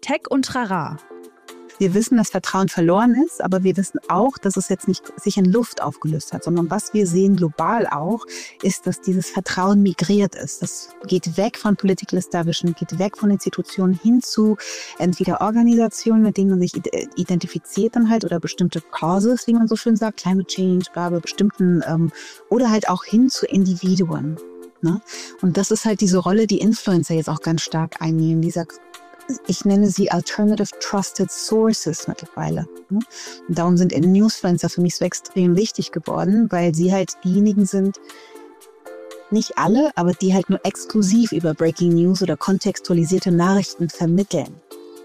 Tech und Trara. Wir wissen, dass Vertrauen verloren ist, aber wir wissen auch, dass es jetzt nicht sich in Luft aufgelöst hat, sondern was wir sehen global auch, ist, dass dieses Vertrauen migriert ist. Das geht weg von Political Establishment, geht weg von Institutionen hin zu entweder Organisationen, mit denen man sich identifiziert dann halt oder bestimmte Causes, wie man so schön sagt, Climate Change, bestimmten oder halt auch hin zu Individuen. Ne? Und das ist halt diese Rolle, die Influencer jetzt auch ganz stark einnehmen, ich nenne sie Alternative Trusted Sources mittlerweile. Und darum sind Newsfluencer für mich so extrem wichtig geworden, weil sie halt diejenigen sind, nicht alle, aber die halt nur exklusiv über Breaking News oder kontextualisierte Nachrichten vermitteln.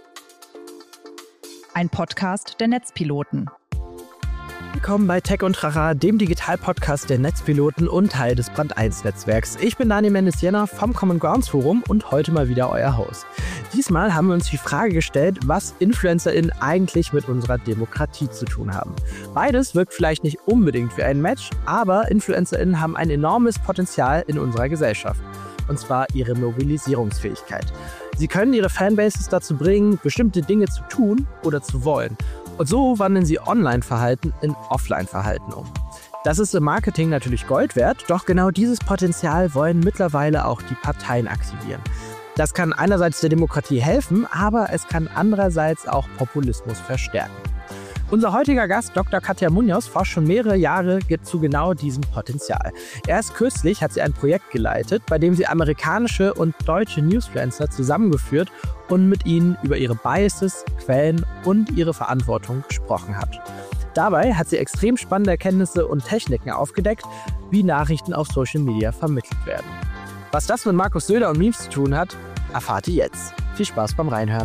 Ein Podcast der Netzpiloten. Willkommen bei Tech und Trara, dem Digital-Podcast der Netzpiloten und Teil des Brand 1-Netzwerks. Ich bin Daniel Mendes-Jenner vom Common Grounds Forum und heute mal wieder euer Host. Diesmal haben wir uns die Frage gestellt, was InfluencerInnen eigentlich mit unserer Demokratie zu tun haben. Beides wirkt vielleicht nicht unbedingt wie ein Match, aber InfluencerInnen haben ein enormes Potenzial in unserer Gesellschaft. Und zwar ihre Mobilisierungsfähigkeit. Sie können ihre Fanbases dazu bringen, bestimmte Dinge zu tun oder zu wollen. Und so wandeln sie Online-Verhalten in Offline-Verhalten um. Das ist im Marketing natürlich Gold wert, doch genau dieses Potenzial wollen mittlerweile auch die Parteien aktivieren. Das kann einerseits der Demokratie helfen, aber es kann andererseits auch Populismus verstärken. Unser heutiger Gast, Dr. Katja Munoz, forscht schon mehrere Jahre zu genau diesem Potenzial. Erst kürzlich hat sie ein Projekt geleitet, bei dem sie amerikanische und deutsche Newsfluencer zusammengeführt und mit ihnen über ihre Biases, Quellen und ihre Verantwortung gesprochen hat. Dabei hat sie extrem spannende Erkenntnisse und Techniken aufgedeckt, wie Nachrichten auf Social Media vermittelt werden. Was das mit Markus Söder und Memes zu tun hat, erfahrt ihr jetzt. Viel Spaß beim Reinhören.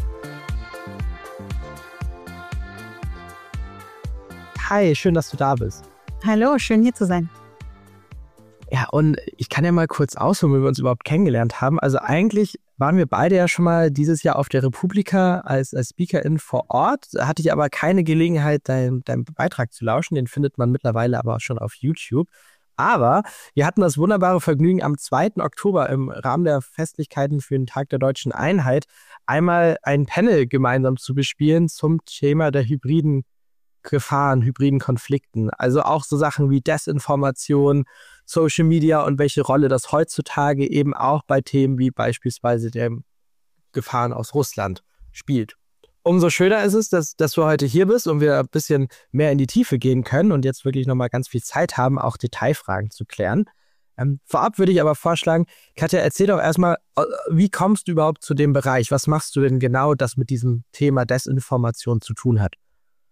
Hi, schön, dass du da bist. Hallo, schön hier zu sein. Ja, und ich kann ja mal kurz ausholen, wie wir uns überhaupt kennengelernt haben. Also eigentlich waren wir beide ja schon mal dieses Jahr auf der Republika als SpeakerIn vor Ort. Da hatte ich aber keine Gelegenheit, deinen Beitrag zu lauschen. Den findet man mittlerweile aber auch schon auf YouTube. Aber wir hatten das wunderbare Vergnügen, am 2. Oktober im Rahmen der Festlichkeiten für den Tag der Deutschen Einheit einmal ein Panel gemeinsam zu bespielen zum Thema der hybriden Gefahren, hybriden Konflikten. Also auch so Sachen wie Desinformation, Social Media und welche Rolle das heutzutage eben auch bei Themen wie beispielsweise den Gefahren aus Russland spielt. Umso schöner ist es, dass du heute hier bist und wir ein bisschen mehr in die Tiefe gehen können und jetzt wirklich nochmal ganz viel Zeit haben, auch Detailfragen zu klären. Vorab würde ich aber vorschlagen, Katja, erzähl doch erstmal, wie kommst du überhaupt zu dem Bereich? Was machst du denn genau, das mit diesem Thema Desinformation zu tun hat?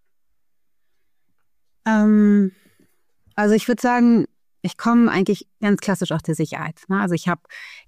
Also ich würde sagen, ich komme eigentlich ganz klassisch aus der Sicherheit. Ne? Also ich habe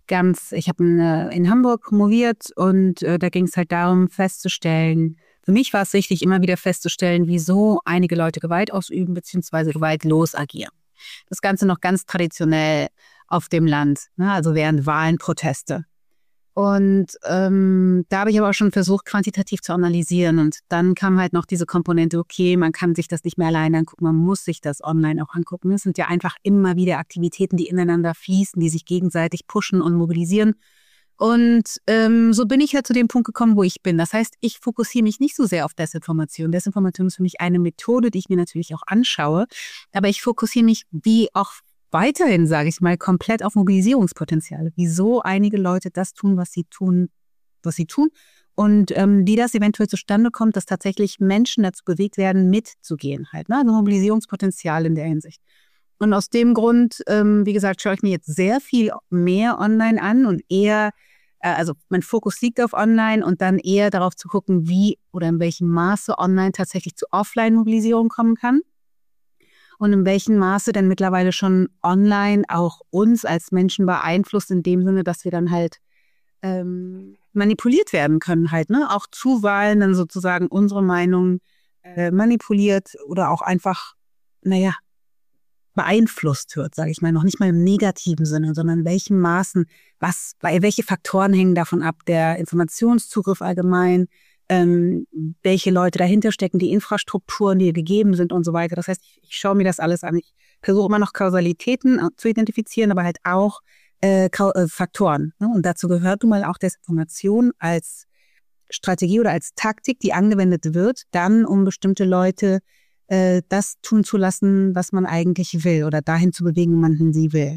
in Hamburg promoviert und da ging es halt darum festzustellen, für mich war es wichtig, immer wieder festzustellen, wieso einige Leute Gewalt ausüben bzw. gewaltlos agieren. Das Ganze noch ganz traditionell auf dem Land, ne? Also während Wahlen, Proteste. Und da habe ich aber auch schon versucht, quantitativ zu analysieren. Und dann kam halt noch diese Komponente, okay, man kann sich das nicht mehr alleine angucken, man muss sich das online auch angucken. Es sind ja einfach immer wieder Aktivitäten, die ineinander fließen, die sich gegenseitig pushen und mobilisieren. Und so bin ich halt zu dem Punkt gekommen, wo ich bin. Das heißt, ich fokussiere mich nicht so sehr auf Desinformation. Desinformation ist für mich eine Methode, die ich mir natürlich auch anschaue. Aber ich fokussiere mich wie auch weiterhin, sage ich mal, komplett auf Mobilisierungspotenziale. Wieso einige Leute das tun, was sie tun. Und wie das eventuell zustande kommt, dass tatsächlich Menschen dazu bewegt werden, mitzugehen halt. Ne? Also Mobilisierungspotenzial in der Hinsicht. Und aus dem Grund, wie gesagt, schaue ich mir jetzt sehr viel mehr online an und eher, also mein Fokus liegt auf online und dann eher darauf zu gucken, wie oder in welchem Maße online tatsächlich zu Offline-Mobilisierung kommen kann. Und in welchem Maße denn mittlerweile schon online auch uns als Menschen beeinflusst, in dem Sinne, dass wir dann halt manipuliert werden können halt, ne? Auch zu Wahlen dann sozusagen unsere Meinung manipuliert oder auch einfach, beeinflusst wird, sage ich mal, noch nicht mal im negativen Sinne, sondern in welchen Maßen, welche Faktoren hängen davon ab, der Informationszugriff allgemein, welche Leute dahinter stecken, die Infrastrukturen, die gegeben sind und so weiter. Das heißt, ich schaue mir das alles an. Ich versuche immer noch Kausalitäten zu identifizieren, aber halt auch Faktoren. Ne? Und dazu gehört nun mal auch Desinformation als Strategie oder als Taktik, die angewendet wird, dann um bestimmte Leute das tun zu lassen, was man eigentlich will oder dahin zu bewegen, wo man sie will.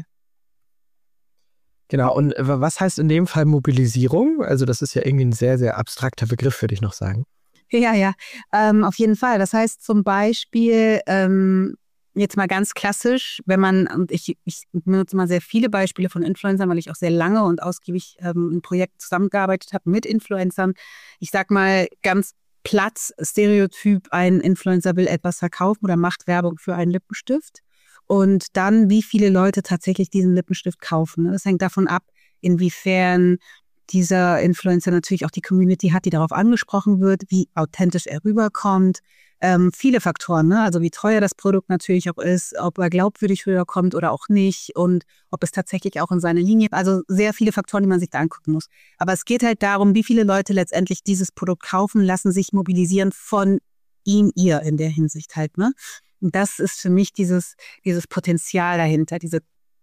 Genau, und was heißt in dem Fall Mobilisierung? Also das ist ja irgendwie ein sehr, sehr abstrakter Begriff, würde ich noch sagen. Ja, auf jeden Fall. Das heißt zum Beispiel, jetzt mal ganz klassisch, wenn man, und ich benutze mal sehr viele Beispiele von Influencern, weil ich auch sehr lange und ausgiebig in Projekten zusammengearbeitet habe mit Influencern. Ich sag mal ganz platt, Stereotyp, ein Influencer will etwas verkaufen oder macht Werbung für einen Lippenstift. Und dann, wie viele Leute tatsächlich diesen Lippenstift kaufen. Das hängt davon ab, inwiefern dieser Influencer natürlich auch die Community hat, die darauf angesprochen wird, wie authentisch er rüberkommt. Viele Faktoren, ne? Also wie teuer das Produkt natürlich auch ist, ob er glaubwürdig rüberkommt oder auch nicht und ob es tatsächlich auch in seine Linie, also sehr viele Faktoren, die man sich da angucken muss. Aber es geht halt darum, wie viele Leute letztendlich dieses Produkt kaufen, lassen sich mobilisieren von ihm, ihr in der Hinsicht halt, ne? Und das ist für mich dieses Potenzial dahinter, diese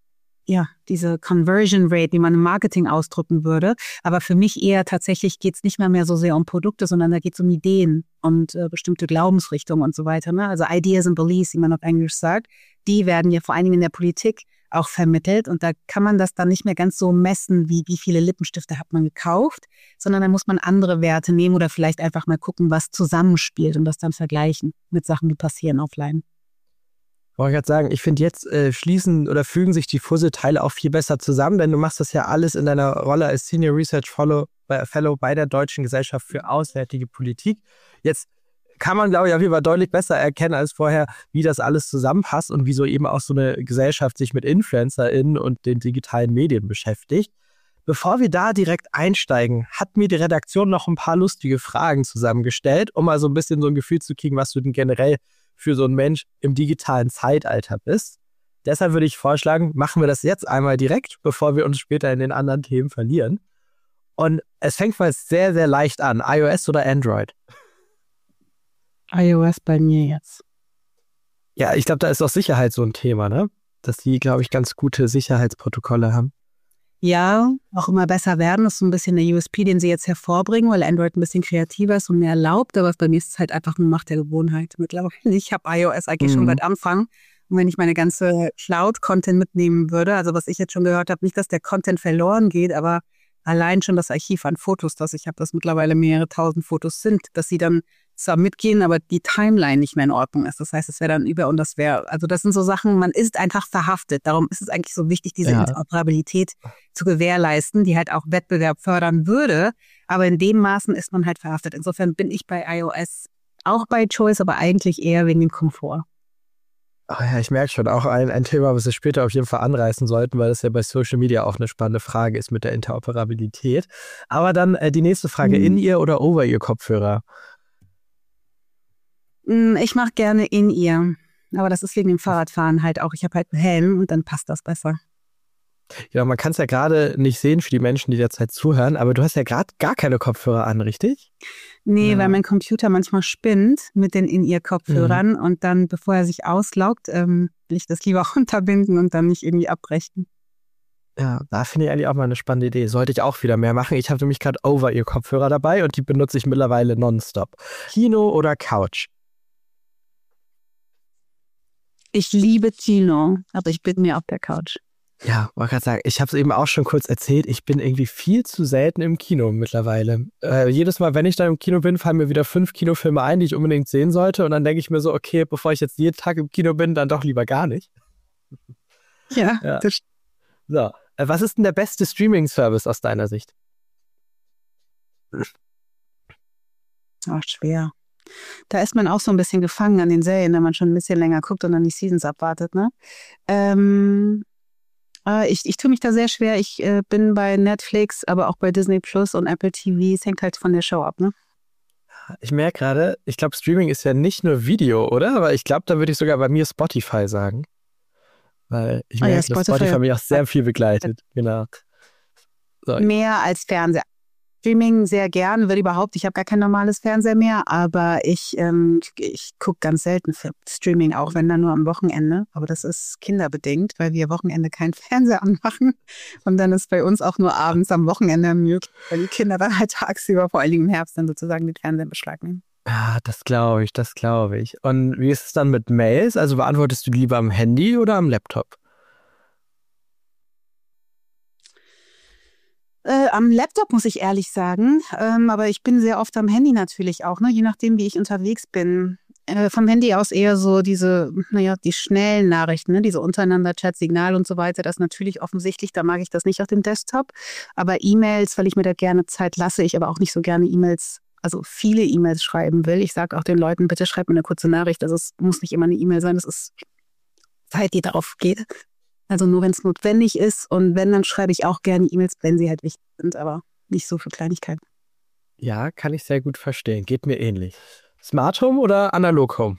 Conversion Rate, wie man im Marketing ausdrücken würde. Aber für mich eher tatsächlich geht es nicht mehr so sehr um Produkte, sondern da geht es um Ideen und bestimmte Glaubensrichtungen und so weiter. Ne? Also Ideas and Beliefs, wie man auf Englisch sagt, die werden ja vor allen Dingen in der Politik auch vermittelt. Und da kann man das dann nicht mehr ganz so messen, wie viele Lippenstifte hat man gekauft, sondern da muss man andere Werte nehmen oder vielleicht einfach mal gucken, was zusammenspielt und das dann vergleichen mit Sachen, die passieren offline. Wollte ich gerade sagen, ich finde jetzt schließen oder fügen sich die Puzzleteile auch viel besser zusammen, denn du machst das ja alles in deiner Rolle als Senior Research Fellow bei der Deutschen Gesellschaft für Auswärtige Politik. Jetzt kann man, glaube ich, auf jeden Fall deutlich besser erkennen als vorher, wie das alles zusammenpasst und wieso eben auch so eine Gesellschaft sich mit InfluencerInnen und den digitalen Medien beschäftigt. Bevor wir da direkt einsteigen, hat mir die Redaktion noch ein paar lustige Fragen zusammengestellt, um mal so ein bisschen so ein Gefühl zu kriegen, was du denn generell für so ein Mensch im digitalen Zeitalter bist. Deshalb würde ich vorschlagen, machen wir das jetzt einmal direkt, bevor wir uns später in den anderen Themen verlieren. Und es fängt mal sehr, sehr leicht an. iOS oder Android? iOS bei mir jetzt. Ja, ich glaube, da ist auch Sicherheit so ein Thema, ne? Dass die, glaube ich, ganz gute Sicherheitsprotokolle haben. Ja, auch immer besser werden. Das ist so ein bisschen der USP, den sie jetzt hervorbringen, weil Android ein bisschen kreativer ist und mehr erlaubt. Aber bei mir ist es halt einfach eine Macht der Gewohnheit mittlerweile. Ich habe iOS eigentlich schon seit Anfang. Und wenn ich meine ganze Cloud-Content mitnehmen würde, also was ich jetzt schon gehört habe, nicht, dass der Content verloren geht, aber allein schon das Archiv an Fotos, das ich habe, das mittlerweile mehrere tausend Fotos sind, dass sie dann zwar mitgehen, aber die Timeline nicht mehr in Ordnung ist. Das heißt, es wäre dann über und das wäre, also das sind so Sachen, man ist einfach verhaftet. Darum ist es eigentlich so wichtig, diese Interoperabilität zu gewährleisten, die halt auch Wettbewerb fördern würde. Aber in dem Maßen ist man halt verhaftet. Insofern bin ich bei iOS auch bei Choice, aber eigentlich eher wegen dem Komfort. Ach ja, ich merke schon, auch ein Thema, was wir später auf jeden Fall anreißen sollten, weil das ja bei Social Media auch eine spannende Frage ist mit der Interoperabilität. Aber dann die nächste Frage, In-Ear oder Over-Ear-Kopfhörer? Ich mache gerne In-Ear, aber das ist wegen dem Fahrradfahren halt auch. Ich habe halt einen Helm und dann passt das besser. Ja, man kann es ja gerade nicht sehen für die Menschen, die derzeit zuhören, aber du hast ja gerade gar keine Kopfhörer an, richtig? Nee, weil mein Computer manchmal spinnt mit den In-Ear-Kopfhörern und dann, bevor er sich ausloggt, will ich das lieber runterbinden und dann nicht irgendwie abbrechen. Ja, da finde ich eigentlich auch mal eine spannende Idee. Sollte ich auch wieder mehr machen. Ich habe nämlich gerade Over-Ear-Kopfhörer dabei und die benutze ich mittlerweile nonstop. Kino oder Couch? Ich liebe Kino, aber ich bin mir auf der Couch. Ja, wollte gerade sagen, ich habe es eben auch schon kurz erzählt, ich bin irgendwie viel zu selten im Kino mittlerweile. Jedes Mal, wenn ich dann im Kino bin, fallen mir wieder 5 Kinofilme ein, die ich unbedingt sehen sollte. Und dann denke ich mir so, okay, bevor ich jetzt jeden Tag im Kino bin, dann doch lieber gar nicht. Ja. Das so, was ist denn der beste Streaming-Service aus deiner Sicht? Ach, schwer. Da ist man auch so ein bisschen gefangen an den Serien, wenn man schon ein bisschen länger guckt und dann die Seasons abwartet, ne? Ich tue mich da sehr schwer. Ich bin bei Netflix, aber auch bei Disney Plus und Apple TV. Es hängt halt von der Show ab, ne? Ich merke gerade, ich glaube, Streaming ist ja nicht nur Video, oder? Aber ich glaube, da würde ich sogar bei mir Spotify sagen. Weil ich merke, dass Spotify mich auch sehr viel begleitet. Genau. So. Mehr als Fernseher. Streaming sehr gern, würde überhaupt, ich habe gar kein normales Fernseher mehr, aber ich gucke ganz selten Streaming, auch wenn dann nur am Wochenende. Aber das ist kinderbedingt, weil wir Wochenende keinen Fernseher anmachen. Und dann ist bei uns auch nur abends am Wochenende möglich, weil die Kinder dann halt tagsüber, vor allen Dingen im Herbst, dann sozusagen den Fernseher in Beschlag nehmen. Ja, das glaube ich, das glaube ich. Und wie ist es dann mit Mails? Also beantwortest du die lieber am Handy oder am Laptop? Am Laptop muss ich ehrlich sagen, aber ich bin sehr oft am Handy natürlich auch, ne? Je nachdem, wie ich unterwegs bin. Vom Handy aus eher so diese, die schnellen Nachrichten, ne? Diese untereinander Chat, Signal und so weiter, das ist natürlich offensichtlich, da mag ich das nicht auf dem Desktop. Aber E-Mails, weil ich mir da gerne Zeit lasse, ich aber auch nicht so gerne E-Mails, also viele E-Mails schreiben will. Ich sage auch den Leuten, bitte schreibt mir eine kurze Nachricht, also es muss nicht immer eine E-Mail sein, das ist Zeit, die darauf geht. Also nur, wenn es notwendig ist. Und wenn, dann schreibe ich auch gerne E-Mails, wenn sie halt wichtig sind, aber nicht so für Kleinigkeiten. Ja, kann ich sehr gut verstehen. Geht mir ähnlich. Smart Home oder Analog Home?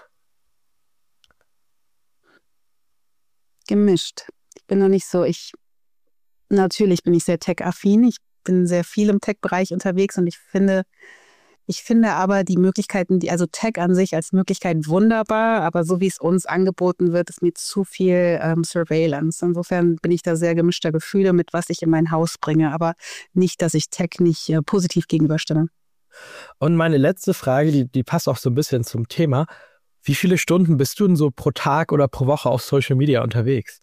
Gemischt. Ich bin noch nicht so, natürlich bin ich sehr tech-affin. Ich bin sehr viel im Tech-Bereich unterwegs und ich finde aber die Möglichkeiten, also Tech an sich als Möglichkeit wunderbar, aber so wie es uns angeboten wird, ist mir zu viel Surveillance. Insofern bin ich da sehr gemischter Gefühle mit, was ich in mein Haus bringe, aber nicht, dass ich Tech nicht positiv gegenüberstelle. Und meine letzte Frage, die passt auch so ein bisschen zum Thema. Wie viele Stunden bist du denn so pro Tag oder pro Woche auf Social Media unterwegs?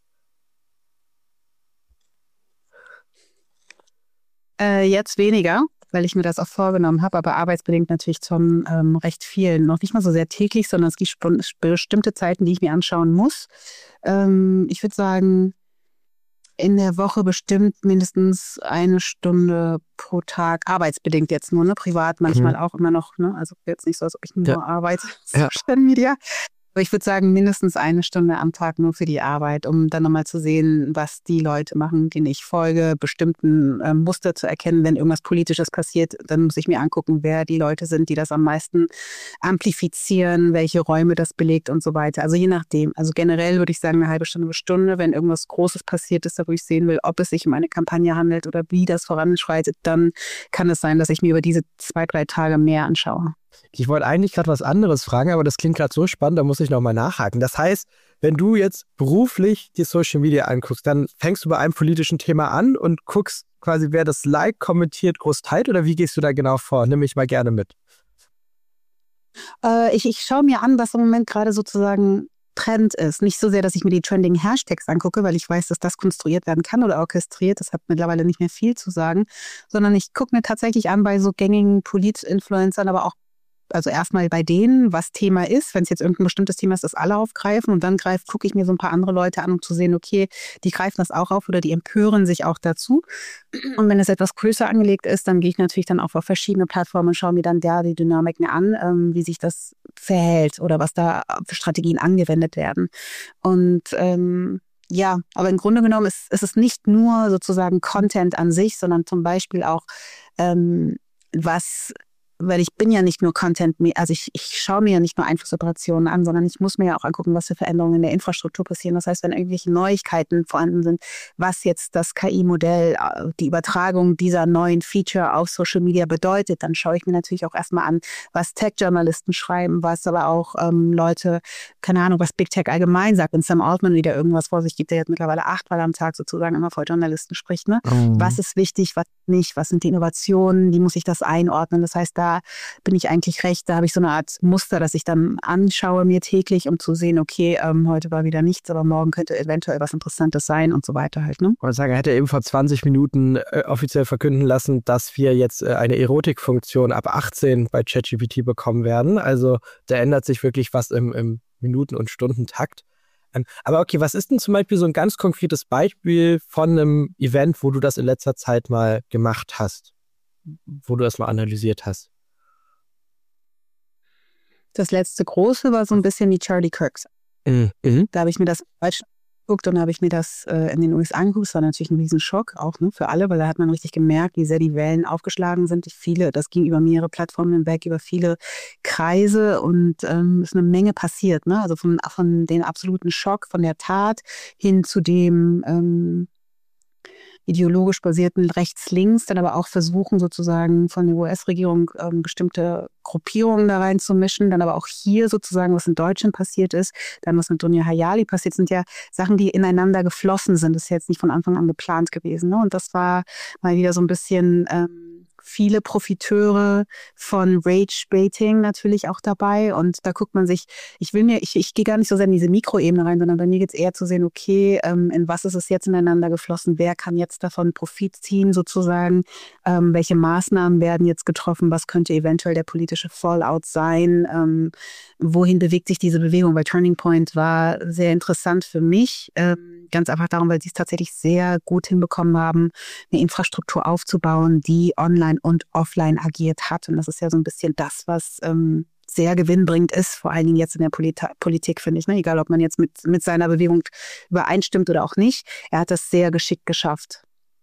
Jetzt weniger, weil ich mir das auch vorgenommen habe, aber arbeitsbedingt natürlich schon recht viel. Noch nicht mal so sehr täglich, sondern es gibt bestimmte Zeiten, die ich mir anschauen muss. Ich würde sagen, in der Woche bestimmt mindestens 1 Stunde pro Tag, arbeitsbedingt jetzt nur, ne? Privat manchmal auch immer noch, ne? Also jetzt nicht so, als ob ich nur arbeite, Social Media. Aber ich würde sagen, mindestens 1 Stunde am Tag nur für die Arbeit, um dann nochmal zu sehen, was die Leute machen, denen ich folge, bestimmten Muster zu erkennen. Wenn irgendwas Politisches passiert, dann muss ich mir angucken, wer die Leute sind, die das am meisten amplifizieren, welche Räume das belegt und so weiter. Also je nachdem. Also generell würde ich sagen, 1/2 Stunde bis Stunde. Wenn irgendwas Großes passiert ist, da wo ich sehen will, ob es sich um eine Kampagne handelt oder wie das voranschreitet, dann kann es sein, dass ich mir über diese 2, 3 Tage mehr anschaue. Ich wollte eigentlich gerade was anderes fragen, aber das klingt gerade so spannend, da muss ich nochmal nachhaken. Das heißt, wenn du jetzt beruflich die Social Media anguckst, dann fängst du bei einem politischen Thema an und guckst quasi, wer das liked, kommentiert, groß teilt, oder wie gehst du da genau vor? Nimm mich mal gerne mit. Ich schaue mir an, was im Moment gerade sozusagen Trend ist. Nicht so sehr, dass ich mir die trending Hashtags angucke, weil ich weiß, dass das konstruiert werden kann oder orchestriert. Das hat mittlerweile nicht mehr viel zu sagen, sondern ich gucke mir tatsächlich an bei so gängigen Polit-Influencern, aber auch also erstmal bei denen, was Thema ist. Wenn es jetzt irgendein bestimmtes Thema ist, das alle aufgreifen und dann gucke ich mir so ein paar andere Leute an, um zu sehen, okay, die greifen das auch auf oder die empören sich auch dazu. Und wenn es etwas größer angelegt ist, dann gehe ich natürlich dann auch auf verschiedene Plattformen und schaue mir dann die Dynamiken an, wie sich das verhält oder was da für Strategien angewendet werden. Und ja, aber im Grunde genommen ist es nicht nur sozusagen Content an sich, sondern zum Beispiel auch weil ich bin ja nicht nur Content, also ich schaue mir ja nicht nur Einflussoperationen an, sondern ich muss mir ja auch angucken, was für Veränderungen in der Infrastruktur passieren. Das heißt, wenn irgendwelche Neuigkeiten vorhanden sind, was jetzt das KI-Modell, die Übertragung dieser neuen Feature auf Social Media bedeutet, dann schaue ich mir natürlich auch erstmal an, was Tech-Journalisten schreiben, was aber auch Leute, keine Ahnung, was Big Tech allgemein sagt. Wenn Sam Altman wieder irgendwas vor sich gibt, der jetzt mittlerweile 8-mal am Tag sozusagen immer vor Journalisten spricht, ne? Was ist wichtig, was nicht, was sind die Innovationen, wie muss ich das einordnen? Das heißt, da bin ich eigentlich recht, da habe ich so eine Art Muster, das ich dann anschaue mir täglich, um zu sehen, okay, heute war wieder nichts, aber morgen könnte eventuell was Interessantes sein und so weiter halt. Ne? Ich wollte sagen, er hätte eben vor 20 Minuten offiziell verkünden lassen, dass wir jetzt eine Erotikfunktion ab 18 bei ChatGPT bekommen werden. Also da ändert sich wirklich was im Minuten- und Stundentakt. Aber okay, was ist denn zum Beispiel so ein ganz konkretes Beispiel von einem Event, wo du das in letzter Zeit mal gemacht hast, wo du das mal analysiert hast? Das letzte große war so ein bisschen wie Charlie Kirk. Da habe ich mir das in Deutschland angeguckt und habe ich mir das in den USA angeguckt. Das war natürlich ein Riesenschock, auch ne, für alle, weil da hat man richtig gemerkt, wie sehr die Wellen aufgeschlagen sind. Das ging über mehrere Plattformen hinweg, über viele Kreise und ist eine Menge passiert. Ne? Also von dem absoluten Schock, von der Tat hin zu dem ideologisch basierten Rechts-Links, dann aber auch versuchen sozusagen von der US-Regierung bestimmte Gruppierungen da reinzumischen, dann aber auch hier sozusagen, was in Deutschland passiert ist, dann was mit Dunja Hayali passiert, sind ja Sachen, die ineinander geflossen sind. Das ist jetzt nicht von Anfang an geplant gewesen. Ne? Und das war mal wieder so ein bisschen viele Profiteure von Rage-Baiting natürlich auch dabei. Und da guckt man sich, ich gehe gar nicht so sehr in diese Mikroebene rein, sondern bei mir geht es eher zu sehen, okay, in was ist es jetzt ineinander geflossen, wer kann jetzt davon Profit ziehen sozusagen, welche Maßnahmen werden jetzt getroffen, was könnte eventuell der politische Fallout sein, wohin bewegt sich diese Bewegung, weil Turning Point war sehr interessant für mich, ganz einfach darum, weil sie es tatsächlich sehr gut hinbekommen haben, eine Infrastruktur aufzubauen, die online und offline agiert hat. Und das ist ja so ein bisschen das, was sehr gewinnbringend ist, vor allen Dingen jetzt in der Politik, finde ich. Ne? Egal, ob man jetzt mit seiner Bewegung übereinstimmt oder auch nicht. Er hat das sehr geschickt geschafft.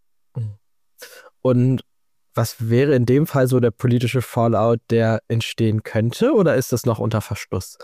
Und was wäre in dem Fall so der politische Fallout, der entstehen könnte? Oder ist das noch unter Verschluss?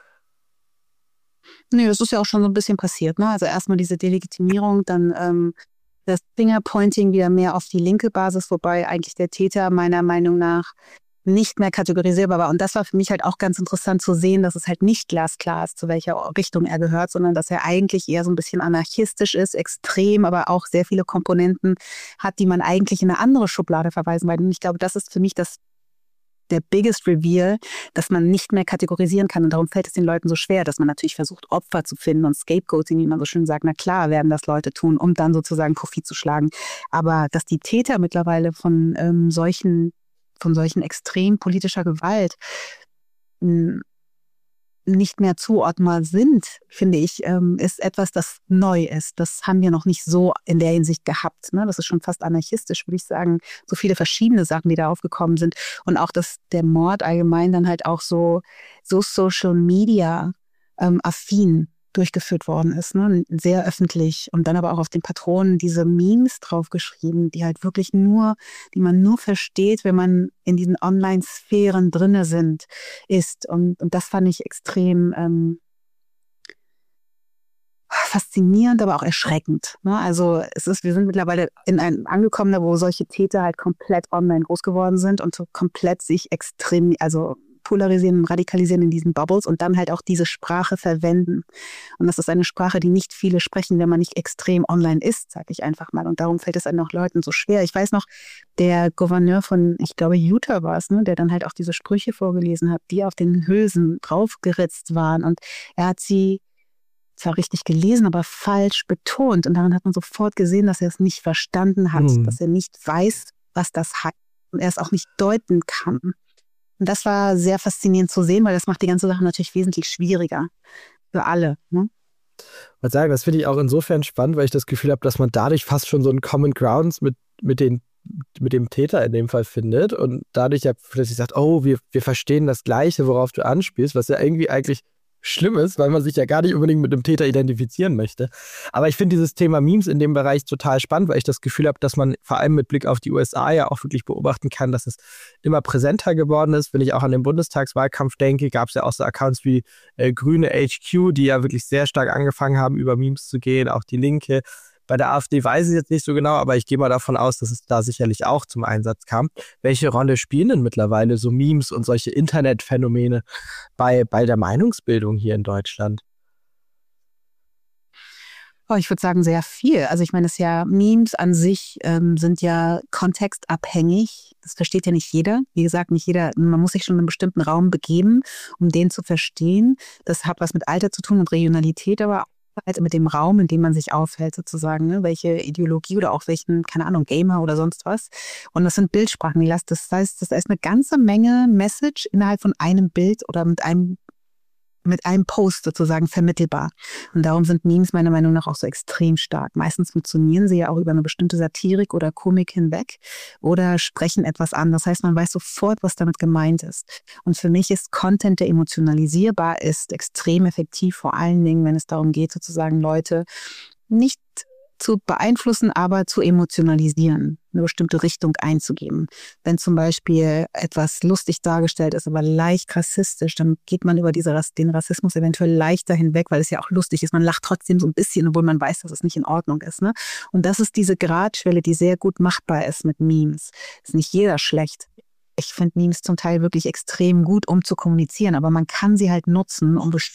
Nee, das ist ja auch schon so ein bisschen passiert. Ne? Also erstmal diese Delegitimierung, dann das Fingerpointing wieder mehr auf die linke Basis, wobei eigentlich der Täter meiner Meinung nach nicht mehr kategorisierbar war. Und das war für mich halt auch ganz interessant zu sehen, dass es halt nicht glasklar ist, zu welcher Richtung er gehört, sondern dass er eigentlich eher so ein bisschen anarchistisch ist, extrem, aber auch sehr viele Komponenten hat, die man eigentlich in eine andere Schublade verweisen will. Und ich glaube, das ist für mich der biggest reveal, dass man nicht mehr kategorisieren kann. Und darum fällt es den Leuten so schwer, dass man natürlich versucht, Opfer zu finden und Scapegoating, wie man so schön sagt. Na klar werden das Leute tun, um dann sozusagen Profit zu schlagen. Aber dass die Täter mittlerweile von solchen extrem politischer Gewalt nicht mehr zuordnbar sind, finde ich, ist etwas, das neu ist. Das haben wir noch nicht so in der Hinsicht gehabt. Ne? Das ist schon fast anarchistisch, würde ich sagen. So viele verschiedene Sachen, die da aufgekommen sind. Und auch, dass der Mord allgemein dann halt auch so Social Media affin durchgeführt worden ist, ne? Sehr öffentlich. Und dann aber auch auf den Patronen diese Memes draufgeschrieben, die halt wirklich die man nur versteht, wenn man in diesen Online-Sphären drinne ist. Und das fand ich extrem faszinierend, aber auch erschreckend. Ne? Also wir sind mittlerweile in einem angekommen, wo solche Täter halt komplett online groß geworden sind und so komplett sich extrem, also polarisieren und radikalisieren in diesen Bubbles und dann halt auch diese Sprache verwenden. Und das ist eine Sprache, die nicht viele sprechen, wenn man nicht extrem online ist, sage ich einfach mal. Und darum fällt es auch Leuten so schwer. Ich weiß noch, der Gouverneur von, ich glaube, Utah war es, ne, der dann halt auch diese Sprüche vorgelesen hat, die auf den Hülsen draufgeritzt waren. Und er hat sie zwar richtig gelesen, aber falsch betont. Und daran hat man sofort gesehen, dass er es nicht verstanden hat, dass er nicht weiß, was das heißt und er es auch nicht deuten kann. Und das war sehr faszinierend zu sehen, weil das macht die ganze Sache natürlich wesentlich schwieriger für alle. Ne? Ich würde sagen, das finde ich auch insofern spannend, weil ich das Gefühl habe, dass man dadurch fast schon so einen Common Grounds mit dem Täter in dem Fall findet und dadurch ja plötzlich sagt, oh, wir verstehen das Gleiche, worauf du anspielst, was ja irgendwie eigentlich schlimm ist, weil man sich ja gar nicht unbedingt mit dem Täter identifizieren möchte. Aber ich finde dieses Thema Memes in dem Bereich total spannend, weil ich das Gefühl habe, dass man vor allem mit Blick auf die USA ja auch wirklich beobachten kann, dass es immer präsenter geworden ist. Wenn ich auch an den Bundestagswahlkampf denke, gab es ja auch so Accounts wie Grüne HQ, die ja wirklich sehr stark angefangen haben, über Memes zu gehen, auch die Linke. Bei der AfD weiß ich jetzt nicht so genau, aber ich gehe mal davon aus, dass es da sicherlich auch zum Einsatz kam. Welche Rolle spielen denn mittlerweile so Memes und solche Internetphänomene bei der Meinungsbildung hier in Deutschland? Oh, ich würde sagen, sehr viel. Also ich meine, Memes an sich sind ja kontextabhängig. Das versteht ja nicht jeder. Wie gesagt, nicht jeder, man muss sich schon in einen bestimmten Raum begeben, um den zu verstehen. Das hat was mit Alter zu tun und Regionalität, aber halt mit dem Raum, in dem man sich aufhält sozusagen, ne? Welche Ideologie oder auch welchen, keine Ahnung, Gamer oder sonst was. Und das sind Bildsprachen. Das heißt, das ist eine ganze Menge Message innerhalb von einem Bild oder mit einem Post sozusagen vermittelbar. Und darum sind Memes meiner Meinung nach auch so extrem stark. Meistens funktionieren sie ja auch über eine bestimmte Satirik oder Komik hinweg oder sprechen etwas an. Das heißt, man weiß sofort, was damit gemeint ist. Und für mich ist Content, der emotionalisierbar ist, extrem effektiv, vor allen Dingen, wenn es darum geht, sozusagen Leute nicht zu beeinflussen, aber zu emotionalisieren, eine bestimmte Richtung einzugeben. Wenn zum Beispiel etwas lustig dargestellt ist, aber leicht rassistisch, dann geht man über den Rassismus eventuell leichter hinweg, weil es ja auch lustig ist. Man lacht trotzdem so ein bisschen, obwohl man weiß, dass es nicht in Ordnung ist. Ne? Und das ist diese Gradschwelle, die sehr gut machbar ist mit Memes. Ist nicht jeder schlecht. Ich finde Memes zum Teil wirklich extrem gut, um zu kommunizieren, aber man kann sie halt nutzen,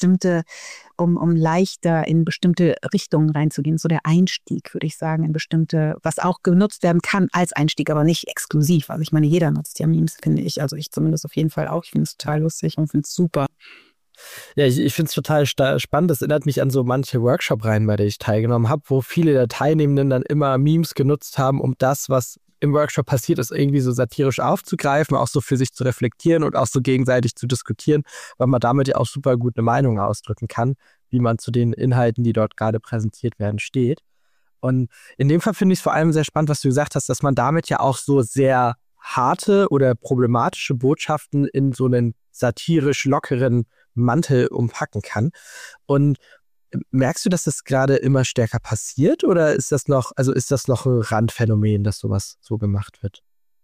um leichter in bestimmte Richtungen reinzugehen. So der Einstieg, würde ich sagen, in bestimmte, was auch genutzt werden kann als Einstieg, aber nicht exklusiv. Also ich meine, jeder nutzt ja Memes, finde ich. Also ich zumindest auf jeden Fall auch. Ich finde es total lustig und finde es super. Ja, ich finde es total spannend. Das erinnert mich an so manche Workshop-Reihen, bei denen ich teilgenommen habe, wo viele der Teilnehmenden dann immer Memes genutzt haben, um das, was im Workshop passiert ist, irgendwie so satirisch aufzugreifen, auch so für sich zu reflektieren und auch so gegenseitig zu diskutieren, weil man damit ja auch super gut eine Meinung ausdrücken kann, wie man zu den Inhalten, die dort gerade präsentiert werden, steht. Und in dem Fall finde ich es vor allem sehr spannend, was du gesagt hast, dass man damit ja auch so sehr harte oder problematische Botschaften in so einen satirisch lockeren Mantel umpacken kann. Und merkst du, dass das gerade immer stärker passiert oder ist das noch ein Randphänomen, dass sowas so gemacht wird?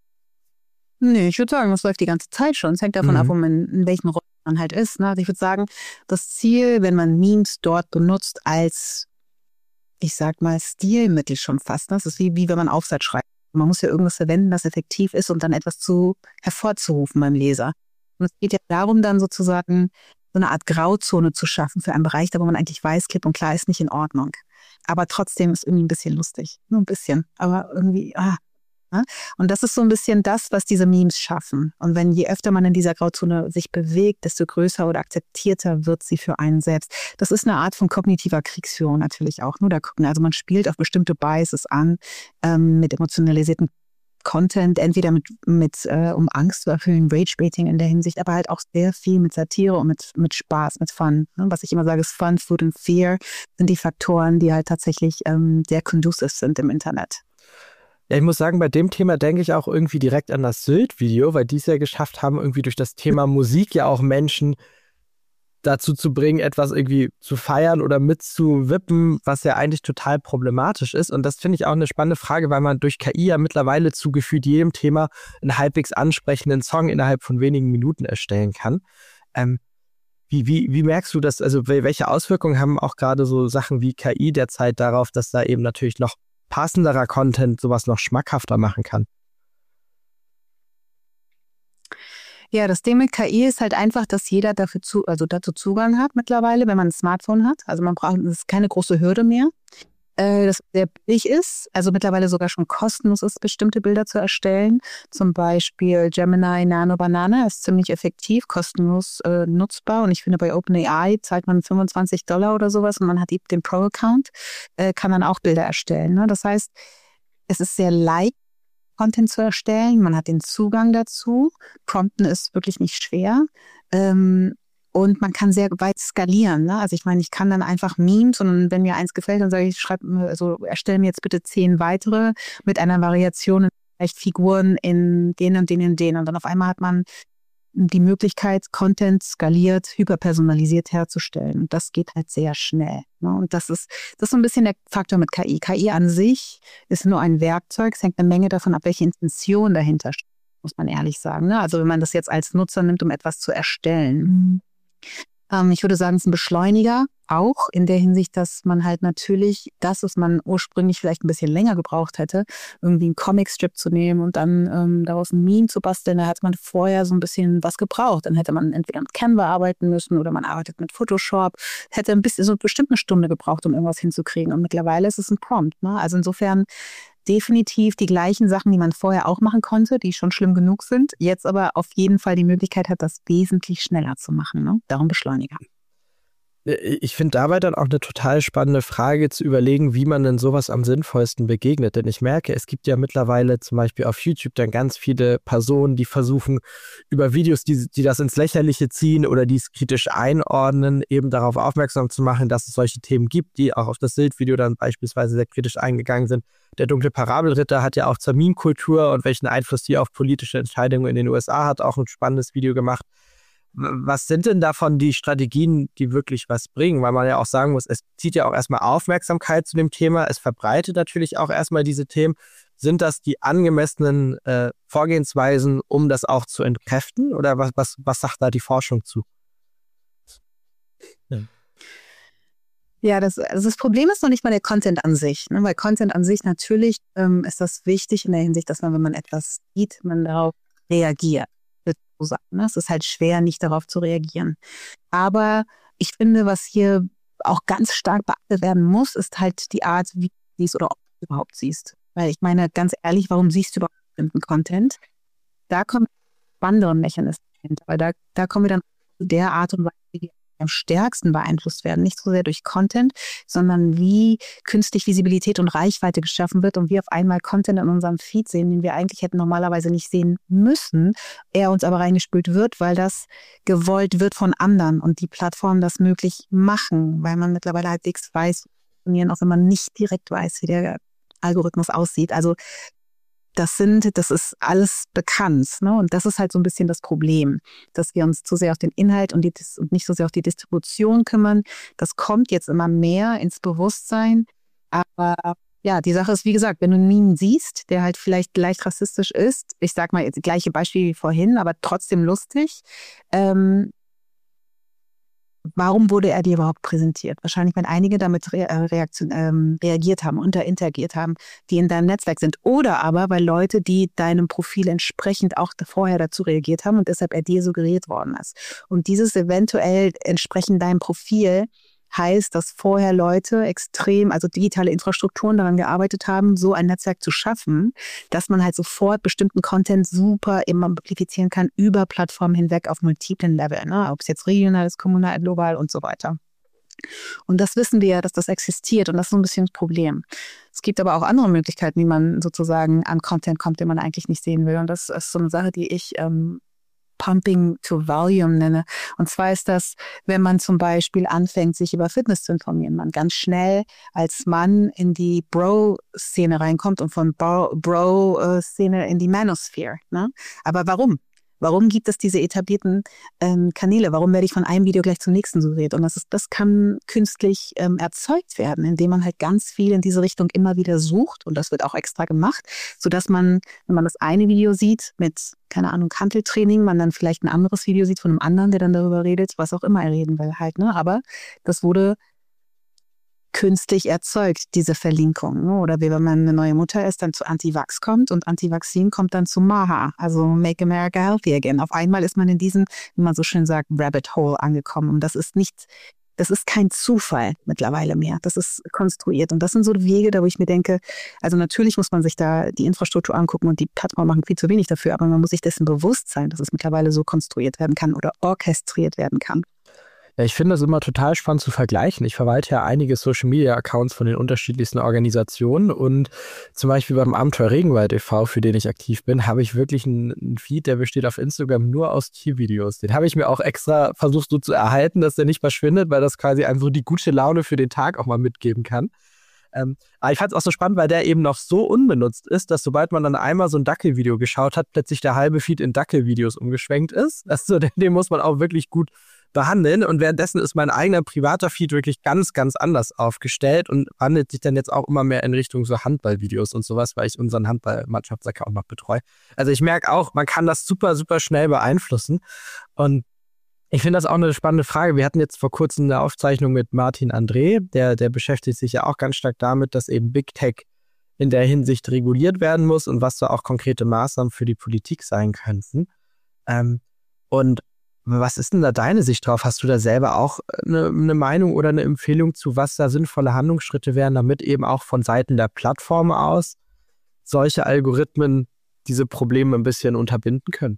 Nee, ich würde sagen, das läuft die ganze Zeit schon. Es hängt davon ab, in welchen Rollen man halt ist. Ne? Also ich würde sagen, das Ziel, wenn man Memes dort benutzt als, ich sag mal, Stilmittel schon fast, ne? Das ist wie wenn man Aufsatz schreibt. Man muss ja irgendwas verwenden, das effektiv ist, um dann etwas hervorzurufen beim Leser. Und es geht ja darum, dann sozusagen so eine Art Grauzone zu schaffen für einen Bereich, da wo man eigentlich weiß, klipp und klar ist nicht in Ordnung. Aber trotzdem ist irgendwie ein bisschen lustig. Nur ein bisschen. Aber irgendwie, ne? Und das ist so ein bisschen das, was diese Memes schaffen. Und je öfter man in dieser Grauzone sich bewegt, desto größer oder akzeptierter wird sie für einen selbst. Das ist eine Art von kognitiver Kriegsführung natürlich auch. Also man spielt auf bestimmte Biases an, mit emotionalisierten Content, entweder um Angst zu erfüllen, Rage-Baiting in der Hinsicht, aber halt auch sehr viel mit Satire und mit Spaß, mit Fun. Was ich immer sage, ist Fun, Food und Fear sind die Faktoren, die halt tatsächlich sehr conducive sind im Internet. Ja, ich muss sagen, bei dem Thema denke ich auch irgendwie direkt an das Sylt-Video, weil die es ja geschafft haben, irgendwie durch das Thema Musik ja auch Menschen dazu zu bringen, etwas irgendwie zu feiern oder mitzuwippen, was ja eigentlich total problematisch ist. Und das finde ich auch eine spannende Frage, weil man durch KI ja mittlerweile zu gefühlt jedem Thema einen halbwegs ansprechenden Song innerhalb von wenigen Minuten erstellen kann. Wie merkst du das, also welche Auswirkungen haben auch gerade so Sachen wie KI derzeit darauf, dass da eben natürlich noch passenderer Content sowas noch schmackhafter machen kann? Ja, das Ding mit KI ist halt einfach, dass jeder dazu Zugang hat mittlerweile, wenn man ein Smartphone hat. Also das ist keine große Hürde mehr. Das sehr billig ist, also mittlerweile sogar schon kostenlos ist, bestimmte Bilder zu erstellen. Zum Beispiel Gemini Nano Banana ist ziemlich effektiv, kostenlos nutzbar. Und ich finde, bei OpenAI zahlt man $25 oder sowas und man hat den Pro-Account, kann dann auch Bilder erstellen. Ne? Das heißt, es ist sehr leicht, Content zu erstellen. Man hat den Zugang dazu. Prompten ist wirklich nicht schwer. Und man kann sehr weit skalieren. Ne? Also ich meine, ich kann dann einfach Memes und wenn mir eins gefällt, dann sage ich, erstelle mir jetzt bitte 10 weitere mit einer Variation, vielleicht Figuren in den und den und den. Und dann auf einmal hat man die Möglichkeit, Content skaliert, hyperpersonalisiert herzustellen. Und das geht halt sehr schnell. Ne? Und das ist so ein bisschen der Faktor mit KI. KI an sich ist nur ein Werkzeug. Es hängt eine Menge davon ab, welche Intention dahinter steht, muss man ehrlich sagen. Ne? Also wenn man das jetzt als Nutzer nimmt, um etwas zu erstellen. Ich würde sagen, es ist ein Beschleuniger, auch in der Hinsicht, dass man halt natürlich das, was man ursprünglich vielleicht ein bisschen länger gebraucht hätte, irgendwie einen Comicstrip zu nehmen und dann daraus ein Meme zu basteln, da hat man vorher so ein bisschen was gebraucht. Dann hätte man entweder mit Canva arbeiten müssen oder man arbeitet mit Photoshop. Hätte bestimmt eine Stunde gebraucht, um irgendwas hinzukriegen. Und mittlerweile ist es ein Prompt. Ne? Also insofern definitiv die gleichen Sachen, die man vorher auch machen konnte, die schon schlimm genug sind, jetzt aber auf jeden Fall die Möglichkeit hat, das wesentlich schneller zu machen. Ne? Darum Beschleuniger. Ich finde dabei dann auch eine total spannende Frage zu überlegen, wie man denn sowas am sinnvollsten begegnet. Denn ich merke, es gibt ja mittlerweile zum Beispiel auf YouTube dann ganz viele Personen, die versuchen, über Videos, die das ins Lächerliche ziehen oder die es kritisch einordnen, eben darauf aufmerksam zu machen, dass es solche Themen gibt, die auch auf das Sylt-Video dann beispielsweise sehr kritisch eingegangen sind. Der dunkle Parabelritter hat ja auch zur Meme-Kultur und welchen Einfluss die auf politische Entscheidungen in den USA hat, auch ein spannendes Video gemacht. Was sind denn davon die Strategien, die wirklich was bringen? Weil man ja auch sagen muss, es zieht ja auch erstmal Aufmerksamkeit zu dem Thema, es verbreitet natürlich auch erstmal diese Themen. Sind das die angemessenen Vorgehensweisen, um das auch zu entkräften? Oder was sagt da die Forschung zu? Ja, das Problem ist noch nicht mal der Content an sich. Ne? Weil Content an sich natürlich ist das wichtig in der Hinsicht, dass man, wenn man etwas sieht, man darauf reagiert. Ne? Es ist halt schwer, nicht darauf zu reagieren. Aber ich finde, was hier auch ganz stark beachtet werden muss, ist halt die Art, wie du siehst oder ob du überhaupt siehst. Weil ich meine, ganz ehrlich, warum siehst du überhaupt bestimmten Content? Da kommen andere Mechanismen hinter. Weil da kommen wir dann zu der Art und Weise, wie wir am stärksten beeinflusst werden. Nicht so sehr durch Content, sondern wie künstlich Visibilität und Reichweite geschaffen wird und wir auf einmal Content in unserem Feed sehen, den wir eigentlich hätten normalerweise nicht sehen müssen, er uns aber reingespült wird, weil das gewollt wird von anderen und die Plattformen das möglich machen, weil man mittlerweile halbwegs weiß, auch wenn man nicht direkt weiß, wie der Algorithmus aussieht. Also das ist alles bekannt. Ne? Und das ist halt so ein bisschen das Problem, dass wir uns zu sehr auf den Inhalt und nicht so sehr auf die Distribution kümmern. Das kommt jetzt immer mehr ins Bewusstsein. Aber ja, die Sache ist, wie gesagt, wenn du einen Meme siehst, der halt vielleicht leicht rassistisch ist, ich sag mal, das gleiche Beispiel wie vorhin, aber trotzdem lustig, warum wurde er dir überhaupt präsentiert? Wahrscheinlich, wenn einige damit reagiert haben, interagiert haben, die in deinem Netzwerk sind. Oder aber, weil Leute, die deinem Profil entsprechend auch vorher dazu reagiert haben und deshalb er dir suggeriert worden ist. Und dieses eventuell entsprechend deinem Profil heißt, dass vorher Leute also digitale Infrastrukturen daran gearbeitet haben, so ein Netzwerk zu schaffen, dass man halt sofort bestimmten Content super immer amplifizieren kann über Plattformen hinweg auf multiplen Leveln, ne? Ob es jetzt regional ist, kommunal, global und so weiter. Und das wissen wir ja, dass das existiert und das ist so ein bisschen das Problem. Es gibt aber auch andere Möglichkeiten, wie man sozusagen an Content kommt, den man eigentlich nicht sehen will. Und das ist so eine Sache, die ich Pumping to Volume nenne. Und zwar ist das, wenn man zum Beispiel anfängt, sich über Fitness zu informieren, man ganz schnell als Mann in die Bro-Szene reinkommt und von Bro-Szene in die Manosphere. Ne? Aber warum? Warum gibt es diese etablierten Kanäle? Warum werde ich von einem Video gleich zum nächsten suggeriert? Und das kann künstlich erzeugt werden, indem man halt ganz viel in diese Richtung immer wieder sucht. Und das wird auch extra gemacht, sodass man, wenn man das eine Video sieht mit, keine Ahnung, Hanteltraining, man dann vielleicht ein anderes Video sieht von einem anderen, der dann darüber redet, was auch immer er reden will halt. Ne? Aber das wurde künstlich erzeugt, diese Verlinkung. Ne? Oder wie wenn man eine neue Mutter ist, dann zu Anti-Vax kommt und Anti-Vaccin kommt dann zu MAHA, also Make America Healthy Again. Auf einmal ist man in diesem, wie man so schön sagt, Rabbit Hole angekommen. Und das ist kein Zufall mittlerweile mehr. Das ist konstruiert. Und das sind so Wege, da wo ich mir denke, also natürlich muss man sich da die Infrastruktur angucken und die Plattformen machen viel zu wenig dafür, aber man muss sich dessen bewusst sein, dass es mittlerweile so konstruiert werden kann oder orchestriert werden kann. Ja, ich finde das immer total spannend zu vergleichen. Ich verwalte ja einige Social-Media-Accounts von den unterschiedlichsten Organisationen und zum Beispiel beim Abenteuer Regenwald e.V., für den ich aktiv bin, habe ich wirklich einen Feed, der besteht auf Instagram nur aus Tiervideos. Den habe ich mir auch extra versucht so zu erhalten, dass der nicht verschwindet, weil das quasi einfach die gute Laune für den Tag auch mal mitgeben kann. Aber ich fand es auch so spannend, weil der eben noch so unbenutzt ist, dass sobald man dann einmal so ein Dackelvideo geschaut hat, plötzlich der halbe Feed in Dackelvideos umgeschwenkt ist. Also den muss man auch wirklich gut behandeln und währenddessen ist mein eigener privater Feed wirklich ganz, ganz anders aufgestellt und wandelt sich dann jetzt auch immer mehr in Richtung so Handballvideos und sowas, weil ich unseren Handballmannschaftsaccount noch betreue. Also ich merke auch, man kann das super, super schnell beeinflussen und ich finde das auch eine spannende Frage. Wir hatten jetzt vor kurzem eine Aufzeichnung mit Martin André, der beschäftigt sich ja auch ganz stark damit, dass eben Big Tech in der Hinsicht reguliert werden muss und was da auch konkrete Maßnahmen für die Politik sein könnten. Und was ist denn da deine Sicht drauf? Hast du da selber auch eine Meinung oder eine Empfehlung zu, was da sinnvolle Handlungsschritte wären, damit eben auch von Seiten der Plattform aus solche Algorithmen diese Probleme ein bisschen unterbinden können?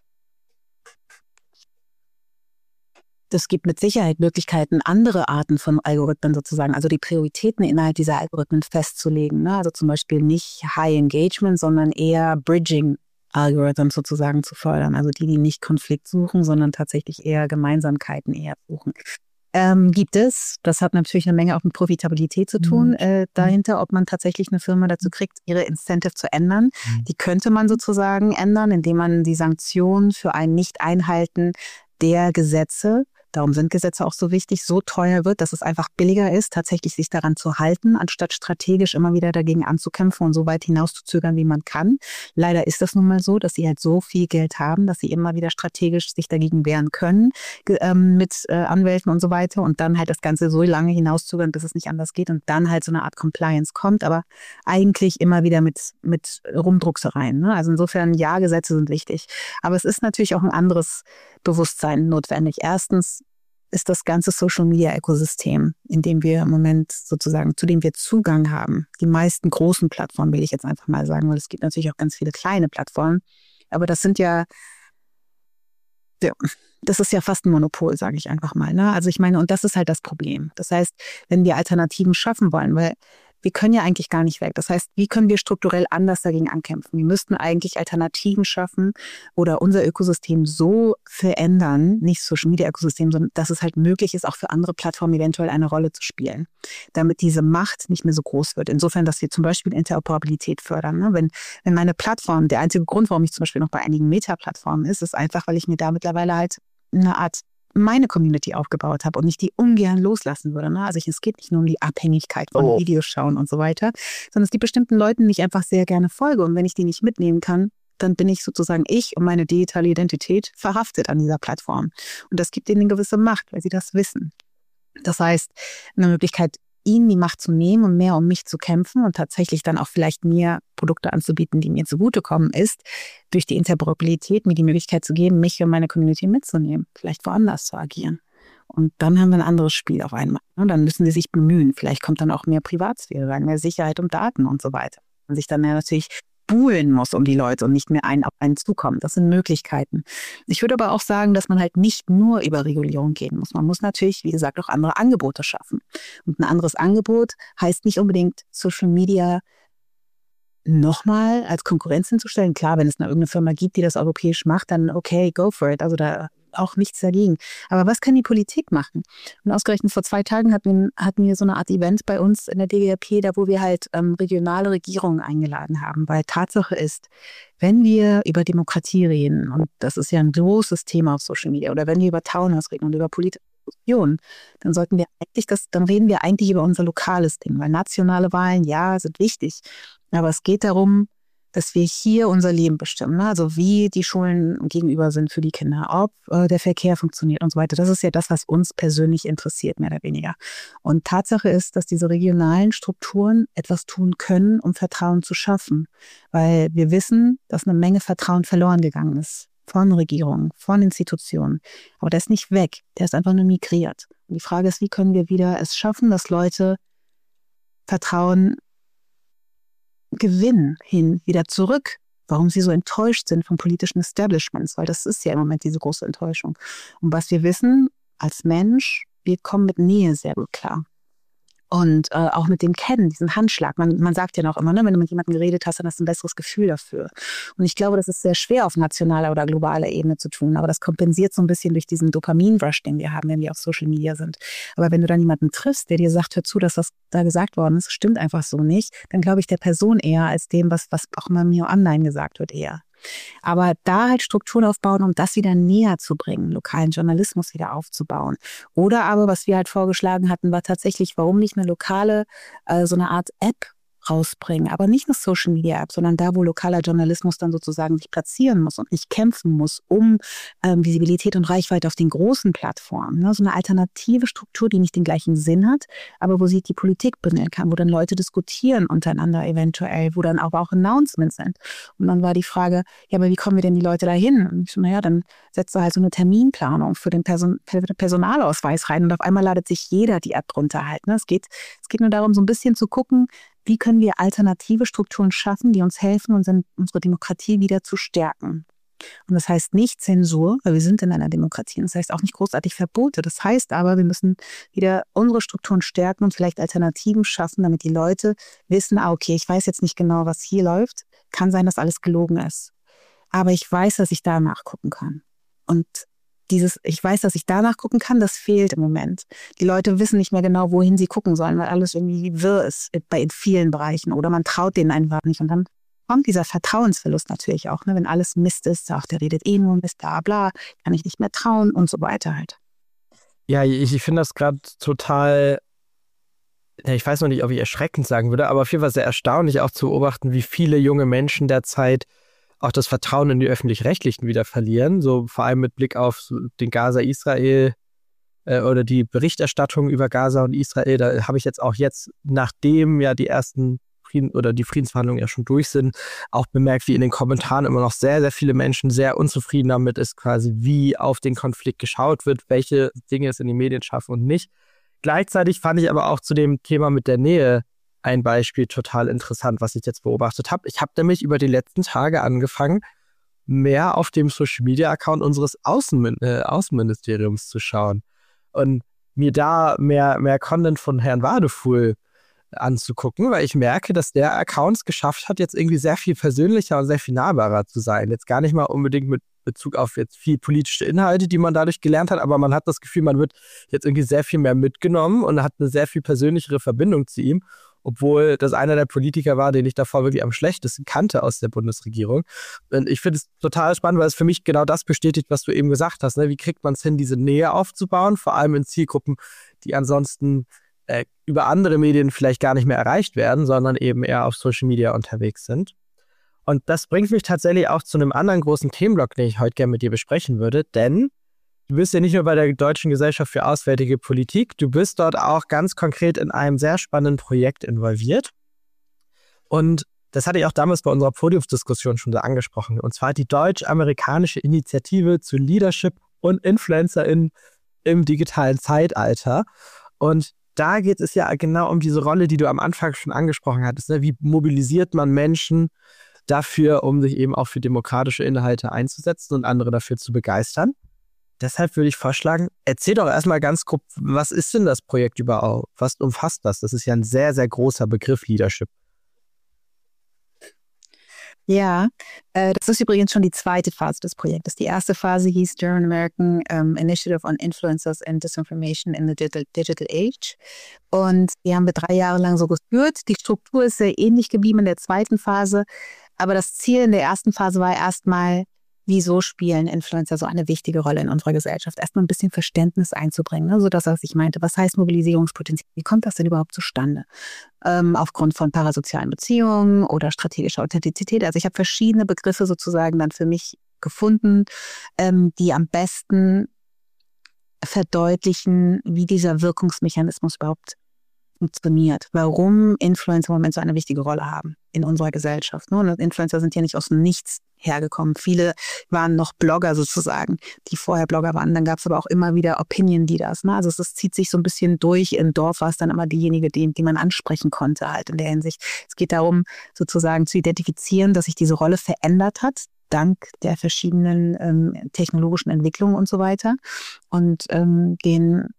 Es gibt mit Sicherheit Möglichkeiten, andere Arten von Algorithmen sozusagen, also die Prioritäten innerhalb dieser Algorithmen festzulegen. Ne? Also zum Beispiel nicht High Engagement, sondern eher Bridging-Algorithmen sozusagen zu fördern. Also die nicht Konflikt suchen, sondern tatsächlich eher Gemeinsamkeiten eher suchen. Gibt es, das hat natürlich eine Menge auch mit Profitabilität zu tun, dahinter, ob man tatsächlich eine Firma dazu kriegt, ihre Incentive zu ändern. Die könnte man sozusagen ändern, indem man die Sanktionen für ein Nicht-Einhalten der Gesetze, darum sind Gesetze auch so wichtig, so teuer wird, dass es einfach billiger ist, tatsächlich sich daran zu halten, anstatt strategisch immer wieder dagegen anzukämpfen und so weit hinauszuzögern, wie man kann. Leider ist das nun mal so, dass sie halt so viel Geld haben, dass sie immer wieder strategisch sich dagegen wehren können mit Anwälten und so weiter und dann halt das Ganze so lange hinauszögern, bis es nicht anders geht und dann halt so eine Art Compliance kommt, aber eigentlich immer wieder mit Rumdrucksereien. Ne? Also insofern, ja, Gesetze sind wichtig. Aber es ist natürlich auch ein anderes Bewusstsein notwendig. Erstens ist das ganze Social-Media-Ökosystem, in dem wir im Moment sozusagen, zu dem wir Zugang haben. Die meisten großen Plattformen, will ich jetzt einfach mal sagen, weil es gibt natürlich auch ganz viele kleine Plattformen. Aber das sind das ist ja fast ein Monopol, sage ich einfach mal. Ne? Also ich meine, und das ist halt das Problem. Das heißt, wenn wir Alternativen schaffen wollen, weil wir können ja eigentlich gar nicht weg. Das heißt, wie können wir strukturell anders dagegen ankämpfen? Wir müssten eigentlich Alternativen schaffen oder unser Ökosystem so verändern, nicht Social Media Ökosystem, sondern dass es halt möglich ist, auch für andere Plattformen eventuell eine Rolle zu spielen, damit diese Macht nicht mehr so groß wird. Insofern, dass wir zum Beispiel Interoperabilität fördern. Ne? Wenn meine Plattform, der einzige Grund, warum ich zum Beispiel noch bei einigen Meta-Plattformen ist einfach, weil ich mir da mittlerweile halt eine Art meine Community aufgebaut habe und ich die ungern loslassen würde. Ne? Also es geht nicht nur um die Abhängigkeit von Videos schauen und so weiter, sondern es gibt bestimmten Leuten, die ich einfach sehr gerne folge und wenn ich die nicht mitnehmen kann, dann bin ich sozusagen ich und meine digitale Identität verhaftet an dieser Plattform. Und das gibt ihnen eine gewisse Macht, weil sie das wissen. Das heißt, eine Möglichkeit, ihnen die Macht zu nehmen und mehr um mich zu kämpfen und tatsächlich dann auch vielleicht mir Produkte anzubieten, die mir zugutekommen, ist, durch die Interoperabilität mir die Möglichkeit zu geben, mich und meine Community mitzunehmen, vielleicht woanders zu agieren. Und dann haben wir ein anderes Spiel auf einmal. Und dann müssen sie sich bemühen. Vielleicht kommt dann auch mehr Privatsphäre rein, mehr Sicherheit und Daten und so weiter. Und sich dann ja natürlich buhlen muss um die Leute und nicht mehr auf einen zukommen. Das sind Möglichkeiten. Ich würde aber auch sagen, dass man halt nicht nur über Regulierung gehen muss. Man muss natürlich, wie gesagt, auch andere Angebote schaffen. Und ein anderes Angebot heißt nicht unbedingt Social Media nochmal als Konkurrenz hinzustellen. Klar, wenn es eine irgendeine Firma gibt, die das europäisch macht, dann okay, go for it. Also da auch nichts dagegen. Aber was kann die Politik machen? Und ausgerechnet vor 2 Tagen hatten wir so eine Art Event bei uns in der DGRP, da wo wir halt regionale Regierungen eingeladen haben. Weil Tatsache ist, wenn wir über Demokratie reden, und das ist ja ein großes Thema auf Social Media, oder wenn wir über Townhouse reden und über politische Diskussionen, dann dann reden wir eigentlich über unser lokales Ding. Weil nationale Wahlen, ja, sind wichtig. Aber es geht darum, dass wir hier unser Leben bestimmen. Ne? Also wie die Schulen gegenüber sind für die Kinder, ob der Verkehr funktioniert und so weiter. Das ist ja das, was uns persönlich interessiert, mehr oder weniger. Und Tatsache ist, dass diese regionalen Strukturen etwas tun können, um Vertrauen zu schaffen. Weil wir wissen, dass eine Menge Vertrauen verloren gegangen ist. Von Regierungen, von Institutionen. Aber der ist nicht weg. Der ist einfach nur migriert. Und die Frage ist, wie können wir wieder es schaffen, dass Leute Vertrauen gewinnen wieder zurück, warum sie so enttäuscht sind vom politischen Establishments, weil das ist ja im Moment diese große Enttäuschung. Und was wir wissen als Mensch, wir kommen mit Nähe sehr gut klar. Und auch mit dem Kennen, diesen Handschlag. Man sagt ja noch immer, ne, wenn du mit jemandem geredet hast, dann hast du ein besseres Gefühl dafür. Und ich glaube, das ist sehr schwer auf nationaler oder globaler Ebene zu tun. Aber das kompensiert so ein bisschen durch diesen Dopamin-Rush, den wir haben, wenn wir auf Social Media sind. Aber wenn du dann jemanden triffst, der dir sagt, hör zu, dass das da gesagt worden ist, stimmt einfach so nicht, dann glaube ich der Person eher als dem, was auch immer mir online gesagt wird, eher. Aber da halt Strukturen aufbauen, um das wieder näher zu bringen, lokalen Journalismus wieder aufzubauen. Oder aber, was wir halt vorgeschlagen hatten, war tatsächlich, warum nicht eine lokale, so eine Art App rausbringen. Aber nicht eine Social-Media-App, sondern da, wo lokaler Journalismus dann sozusagen sich platzieren muss und nicht kämpfen muss um Visibilität und Reichweite auf den großen Plattformen. Ne? So eine alternative Struktur, die nicht den gleichen Sinn hat, aber wo sich die Politik bündeln kann, wo dann Leute diskutieren untereinander eventuell, wo dann aber auch Announcements sind. Und dann war die Frage, ja, aber wie kommen wir denn die Leute da hin? Und ich so, naja, dann setzt du halt so eine Terminplanung für den Personalausweis rein und auf einmal ladet sich jeder die App runter halt. Ne? Es geht nur darum, so ein bisschen zu gucken, wie können wir alternative Strukturen schaffen, die uns helfen, unsere Demokratie wieder zu stärken. Und das heißt nicht Zensur, weil wir sind in einer Demokratie. Das heißt auch nicht großartig Verbote. Das heißt aber, wir müssen wieder unsere Strukturen stärken und vielleicht Alternativen schaffen, damit die Leute wissen, okay, ich weiß jetzt nicht genau, was hier läuft. Kann sein, dass alles gelogen ist. Aber ich weiß, dass ich da nachgucken kann. Und ich weiß, dass ich danach gucken kann, das fehlt im Moment. Die Leute wissen nicht mehr genau, wohin sie gucken sollen, weil alles irgendwie wirr ist in vielen Bereichen. Oder man traut denen einfach nicht. Und dann kommt dieser Vertrauensverlust natürlich auch, ne? Wenn alles Mist ist, ach, der redet eh nur Mist, bla bla, kann ich nicht mehr trauen und so weiter halt. Ja, ich finde das gerade total, ich weiß noch nicht, ob ich erschreckend sagen würde, aber auf jeden Fall sehr erstaunlich auch zu beobachten, wie viele junge Menschen derzeit auch das Vertrauen in die Öffentlich-Rechtlichen wieder verlieren, so vor allem mit Blick auf so den Gaza-Israel oder die Berichterstattung über Gaza und Israel. Da habe ich jetzt auch nachdem ja die ersten die Friedensverhandlungen ja schon durch sind, auch bemerkt, wie in den Kommentaren immer noch sehr, sehr viele Menschen sehr unzufrieden damit ist, quasi wie auf den Konflikt geschaut wird, welche Dinge es in die Medien schaffen und nicht. Gleichzeitig fand ich aber auch zu dem Thema mit der Nähe ein Beispiel total interessant, was ich jetzt beobachtet habe. Ich habe nämlich über die letzten Tage angefangen, mehr auf dem Social-Media-Account unseres Außenministeriums zu schauen und mir da mehr Content von Herrn Wadefuhl anzugucken, weil ich merke, dass der Account es geschafft hat, jetzt irgendwie sehr viel persönlicher und sehr viel nahbarer zu sein. Jetzt gar nicht mal unbedingt mit Bezug auf jetzt viel politische Inhalte, die man dadurch gelernt hat, aber man hat das Gefühl, man wird jetzt irgendwie sehr viel mehr mitgenommen und hat eine sehr viel persönlichere Verbindung zu ihm, obwohl das einer der Politiker war, den ich davor wirklich am schlechtesten kannte aus der Bundesregierung. Und ich finde es total spannend, weil es für mich genau das bestätigt, was du eben gesagt hast. Ne? Wie kriegt man es hin, diese Nähe aufzubauen, vor allem in Zielgruppen, die ansonsten über andere Medien vielleicht gar nicht mehr erreicht werden, sondern eben eher auf Social Media unterwegs sind. Und das bringt mich tatsächlich auch zu einem anderen großen Themenblock, den ich heute gerne mit dir besprechen würde, denn du bist ja nicht nur bei der Deutschen Gesellschaft für Auswärtige Politik, du bist dort auch ganz konkret in einem sehr spannenden Projekt involviert. Und das hatte ich auch damals bei unserer Podiumsdiskussion schon so angesprochen, und zwar die deutsch-amerikanische Initiative zu Leadership und InfluencerInnen im digitalen Zeitalter. Und da geht es ja genau um diese Rolle, die du am Anfang schon angesprochen hattest. Ne? Wie mobilisiert man Menschen dafür, um sich eben auch für demokratische Inhalte einzusetzen und andere dafür zu begeistern? Deshalb würde ich vorschlagen, erzähl doch erstmal ganz grob, was ist denn das Projekt überhaupt? Was umfasst das? Das ist ja ein sehr, sehr großer Begriff, Leadership. Ja, das ist übrigens schon die zweite Phase des Projektes. Die erste Phase hieß German American Initiative on Influencers and Disinformation in the Digital Age. Und die haben wir 3 Jahre lang so geführt. Die Struktur ist sehr ähnlich geblieben in der zweiten Phase. Aber das Ziel in der ersten Phase war erstmal, wieso spielen Influencer so eine wichtige Rolle in unserer Gesellschaft? Erstmal ein bisschen Verständnis einzubringen, ne? So das, was ich meinte. Was heißt Mobilisierungspotenzial? Wie kommt das denn überhaupt zustande? Aufgrund von parasozialen Beziehungen oder strategischer Authentizität. Also ich habe verschiedene Begriffe sozusagen dann für mich gefunden, die am besten verdeutlichen, wie dieser Wirkungsmechanismus überhaupt funktioniert, warum Influencer im Moment so eine wichtige Rolle haben in unserer Gesellschaft. Und Influencer sind ja nicht aus dem Nichts hergekommen. Viele waren noch Blogger sozusagen, die vorher Blogger waren. Dann gab es aber auch immer wieder Opinion Leaders. Ne? Also es zieht sich so ein bisschen durch. Im Dorf war es dann immer diejenige, die man ansprechen konnte halt in der Hinsicht. Es geht darum, sozusagen zu identifizieren, dass sich diese Rolle verändert hat, dank der verschiedenen technologischen Entwicklungen und so weiter. Und den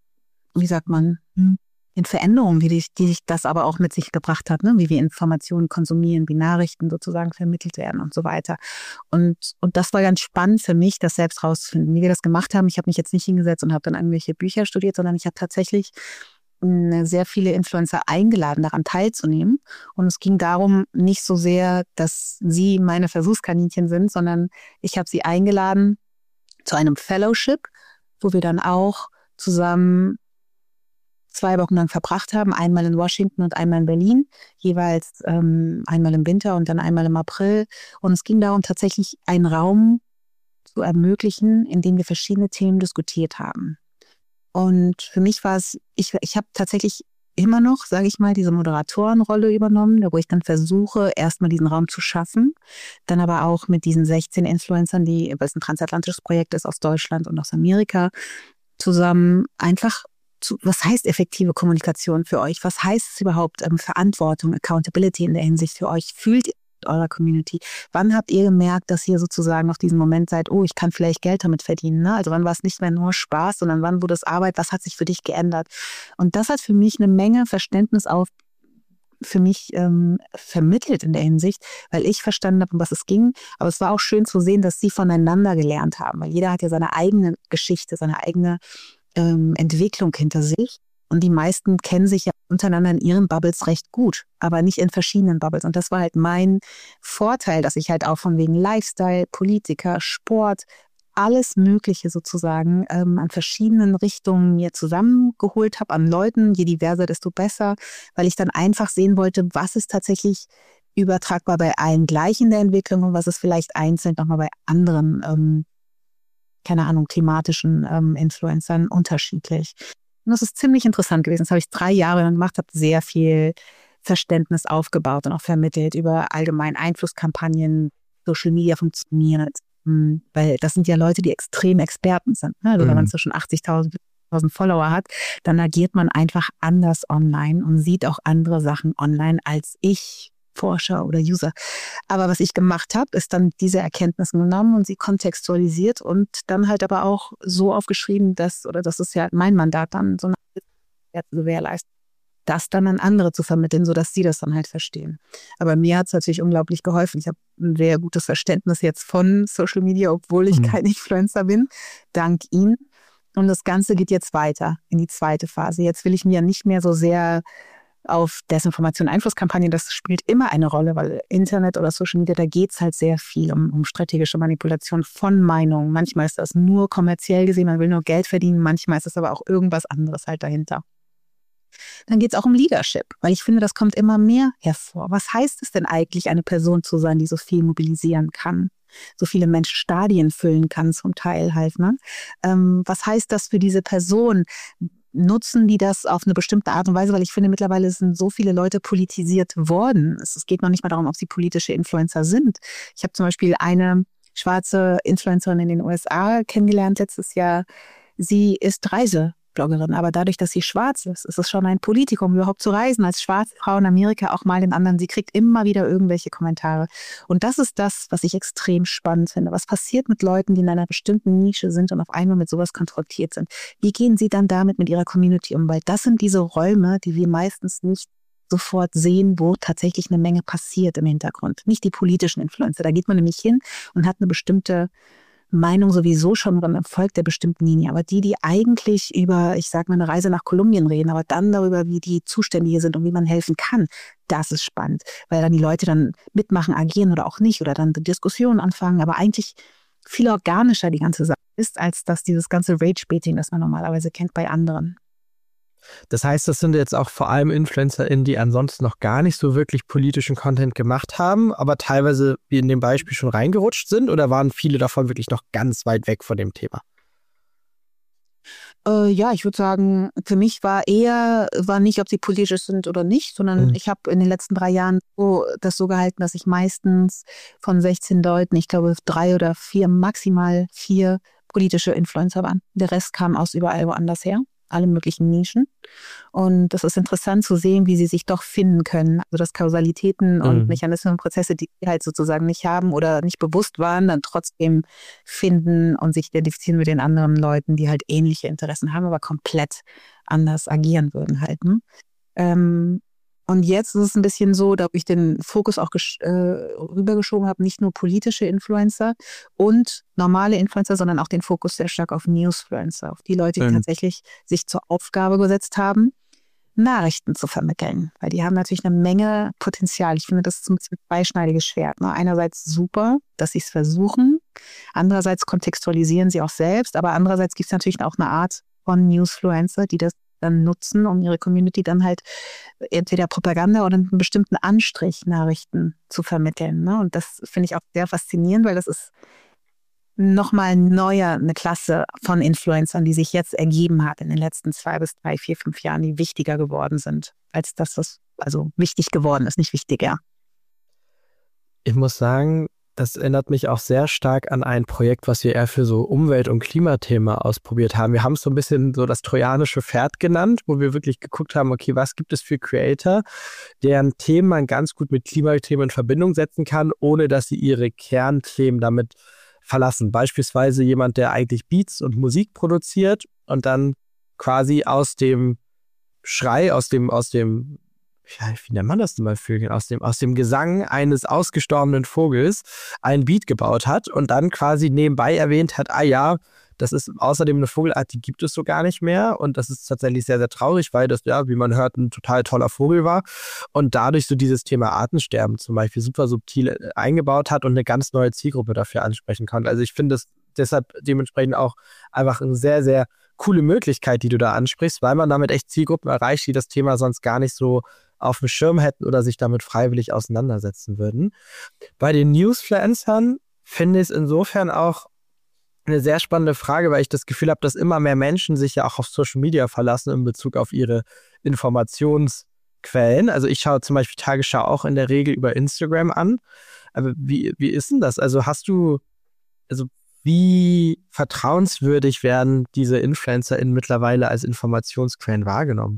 Veränderungen, die sich das aber auch mit sich gebracht hat, ne? Wie wir Informationen konsumieren, wie Nachrichten sozusagen vermittelt werden und so weiter. Und das war ganz spannend für mich, das selbst rauszufinden, wie wir das gemacht haben. Ich habe mich jetzt nicht hingesetzt und habe dann irgendwelche Bücher studiert, sondern ich habe tatsächlich sehr viele Influencer eingeladen, daran teilzunehmen. Und es ging darum, nicht so sehr, dass sie meine Versuchskaninchen sind, sondern ich habe sie eingeladen zu einem Fellowship, wo wir dann auch zusammen 2 Wochen lang verbracht haben, einmal in Washington und einmal in Berlin, jeweils einmal im Winter und dann einmal im April. Und es ging darum, tatsächlich einen Raum zu ermöglichen, in dem wir verschiedene Themen diskutiert haben. Und für mich war es, ich habe tatsächlich immer noch, sage ich mal, diese Moderatorenrolle übernommen, wo ich dann versuche, erstmal diesen Raum zu schaffen, dann aber auch mit diesen 16 Influencern, weil es ein transatlantisches Projekt ist aus Deutschland und aus Amerika, zusammen einfach was heißt effektive Kommunikation für euch? Was heißt es überhaupt, Verantwortung, Accountability in der Hinsicht für euch? Fühlt ihr mit eurer Community? Wann habt ihr gemerkt, dass ihr sozusagen auf diesen Moment seid, oh, ich kann vielleicht Geld damit verdienen? Ne? Also wann war es nicht mehr nur Spaß, sondern wann wurde es Arbeit? Was hat sich für dich geändert? Und das hat für mich eine Menge Verständnis für mich vermittelt in der Hinsicht, weil ich verstanden habe, um was es ging. Aber es war auch schön zu sehen, dass sie voneinander gelernt haben, weil jeder hat ja seine eigene Geschichte, seine eigene Entwicklung hinter sich. Und die meisten kennen sich ja untereinander in ihren Bubbles recht gut, aber nicht in verschiedenen Bubbles. Und das war halt mein Vorteil, dass ich halt auch von wegen Lifestyle, Politiker, Sport, alles Mögliche sozusagen an verschiedenen Richtungen mir zusammengeholt habe an Leuten. Je diverser, desto besser, weil ich dann einfach sehen wollte, was ist tatsächlich übertragbar bei allen gleich in der Entwicklung und was ist vielleicht einzeln nochmal bei anderen, keine Ahnung, klimatischen Influencern unterschiedlich. Und das ist ziemlich interessant gewesen. Das habe ich 3 Jahre lang gemacht, habe sehr viel Verständnis aufgebaut und auch vermittelt über allgemein Einflusskampagnen, Social Media funktioniert. Weil das sind ja Leute, die extrem Experten sind. Ne? Also wenn man so schon 80.000 Follower hat, dann agiert man einfach anders online und sieht auch andere Sachen online als ich, Forscher oder User. Aber was ich gemacht habe, ist dann diese Erkenntnisse genommen und sie kontextualisiert und dann halt aber auch so aufgeschrieben, das ist ja mein Mandat dann, so eine zu gewährleisten, das dann an andere zu vermitteln, sodass sie das dann halt verstehen. Aber mir hat es natürlich unglaublich geholfen. Ich habe ein sehr gutes Verständnis jetzt von Social Media, obwohl ich kein Influencer bin, dank ihm. Und das Ganze geht jetzt weiter in die zweite Phase. Jetzt will ich mir nicht mehr so sehr auf Desinformation, Einflusskampagnen, das spielt immer eine Rolle, weil Internet oder Social Media, da geht es halt sehr viel um strategische Manipulation von Meinungen. Manchmal ist das nur kommerziell gesehen, man will nur Geld verdienen, manchmal ist es aber auch irgendwas anderes halt dahinter. Dann geht es auch um Leadership, weil ich finde, das kommt immer mehr hervor. Was heißt es denn eigentlich, eine Person zu sein, die so viel mobilisieren kann? So viele Menschen Stadien füllen kann zum Teil halt. Ne? Was heißt das für diese Person? Nutzen die das auf eine bestimmte Art und Weise? Weil ich finde, mittlerweile sind so viele Leute politisiert worden. Es geht noch nicht mal darum, ob sie politische Influencer sind. Ich habe zum Beispiel eine schwarze Influencerin in den USA kennengelernt letztes Jahr. Sie ist Reisebloggerin, aber dadurch, dass sie schwarz ist es schon ein Politikum, überhaupt zu reisen, als schwarze Frau in Amerika auch mal den anderen. Sie kriegt immer wieder irgendwelche Kommentare. Und das ist das, was ich extrem spannend finde. Was passiert mit Leuten, die in einer bestimmten Nische sind und auf einmal mit sowas konfrontiert sind? Wie gehen sie dann damit mit ihrer Community um? Weil das sind diese Räume, die wir meistens nicht sofort sehen, wo tatsächlich eine Menge passiert im Hintergrund. Nicht die politischen Influencer. Da geht man nämlich hin und hat eine bestimmte Meinung sowieso schon oder folgt der bestimmten Linie. Aber die eigentlich über, ich sag mal, eine Reise nach Kolumbien reden, aber dann darüber, wie die Zustände hier sind und wie man helfen kann, das ist spannend. Weil dann die Leute dann mitmachen, agieren oder auch nicht oder dann Diskussionen anfangen. Aber eigentlich viel organischer die ganze Sache ist, als dass dieses ganze Rage-Baiting, das man normalerweise kennt bei anderen. Das heißt, das sind jetzt auch vor allem InfluencerInnen, die ansonsten noch gar nicht so wirklich politischen Content gemacht haben, aber teilweise wie in dem Beispiel schon reingerutscht sind, oder waren viele davon wirklich noch ganz weit weg von dem Thema? Ja, ich würde sagen, für mich war nicht, ob sie politisch sind oder nicht, sondern ich habe in den letzten 3 Jahren das so gehalten, dass ich meistens von 16 Leuten, ich glaube 3 oder 4, maximal 4 politische Influencer waren. Der Rest kam aus überall woanders her. Alle möglichen Nischen. Und das ist interessant zu sehen, wie sie sich doch finden können. Also dass Kausalitäten und Mechanismen und Prozesse, die sie halt sozusagen nicht haben oder nicht bewusst waren, dann trotzdem finden und sich identifizieren mit den anderen Leuten, die halt ähnliche Interessen haben, aber komplett anders agieren würden halt. Ne? Und jetzt ist es ein bisschen so, dass ich den Fokus auch rübergeschoben habe, nicht nur politische Influencer und normale Influencer, sondern auch den Fokus sehr stark auf Newsfluencer, auf die Leute, die tatsächlich sich zur Aufgabe gesetzt haben, Nachrichten zu vermitteln. Weil die haben natürlich eine Menge Potenzial. Ich finde, das ist ein zweischneidiges Schwert. Ne? Einerseits super, dass sie es versuchen. Andererseits kontextualisieren sie auch selbst. Aber andererseits gibt es natürlich auch eine Art von Newsfluencer, die das dann nutzen, um ihre Community dann halt entweder Propaganda oder einen bestimmten Anstrich Nachrichten zu vermitteln. Ne? Und das finde ich auch sehr faszinierend, weil das ist nochmal eine Klasse von Influencern, die sich jetzt ergeben hat in den letzten 2 bis 3, 4, 5 Jahren, die wichtiger geworden sind, als das, was also wichtig geworden ist, nicht wichtiger. Ich muss sagen, das erinnert mich auch sehr stark an ein Projekt, was wir eher für so Umwelt- und Klimathema ausprobiert haben. Wir haben es so ein bisschen so das trojanische Pferd genannt, wo wir wirklich geguckt haben, okay, was gibt es für Creator, deren Themen man ganz gut mit Klimathemen in Verbindung setzen kann, ohne dass sie ihre Kernthemen damit verlassen. Beispielsweise jemand, der eigentlich Beats und Musik produziert und dann quasi aus dem Schrei, aus dem ja, wie nennt man das denn bei Vögeln? Aus dem Gesang eines ausgestorbenen Vogels einen Beat gebaut hat und dann quasi nebenbei erwähnt hat, ja, Das ist außerdem eine Vogelart, die gibt es so gar nicht mehr. Und das ist tatsächlich sehr, sehr traurig, weil das, ja, wie man hört, ein total toller Vogel war. Und dadurch so dieses Thema Artensterben zum Beispiel super subtil eingebaut hat und eine ganz neue Zielgruppe dafür ansprechen kann. Also ich finde es deshalb dementsprechend auch einfach eine sehr, sehr coole Möglichkeit, die du da ansprichst, weil man damit echt Zielgruppen erreicht, die das Thema sonst gar nicht so auf dem Schirm hätten oder sich damit freiwillig auseinandersetzen würden. Bei den Newsfluencern finde ich es insofern auch eine sehr spannende Frage, weil ich das Gefühl habe, dass immer mehr Menschen sich ja auch auf Social Media verlassen in Bezug auf ihre Informationsquellen. Also ich schaue zum Beispiel Tagesschau auch in der Regel über Instagram an. Aber wie ist denn das? Also wie vertrauenswürdig werden diese InfluencerInnen mittlerweile als Informationsquellen wahrgenommen?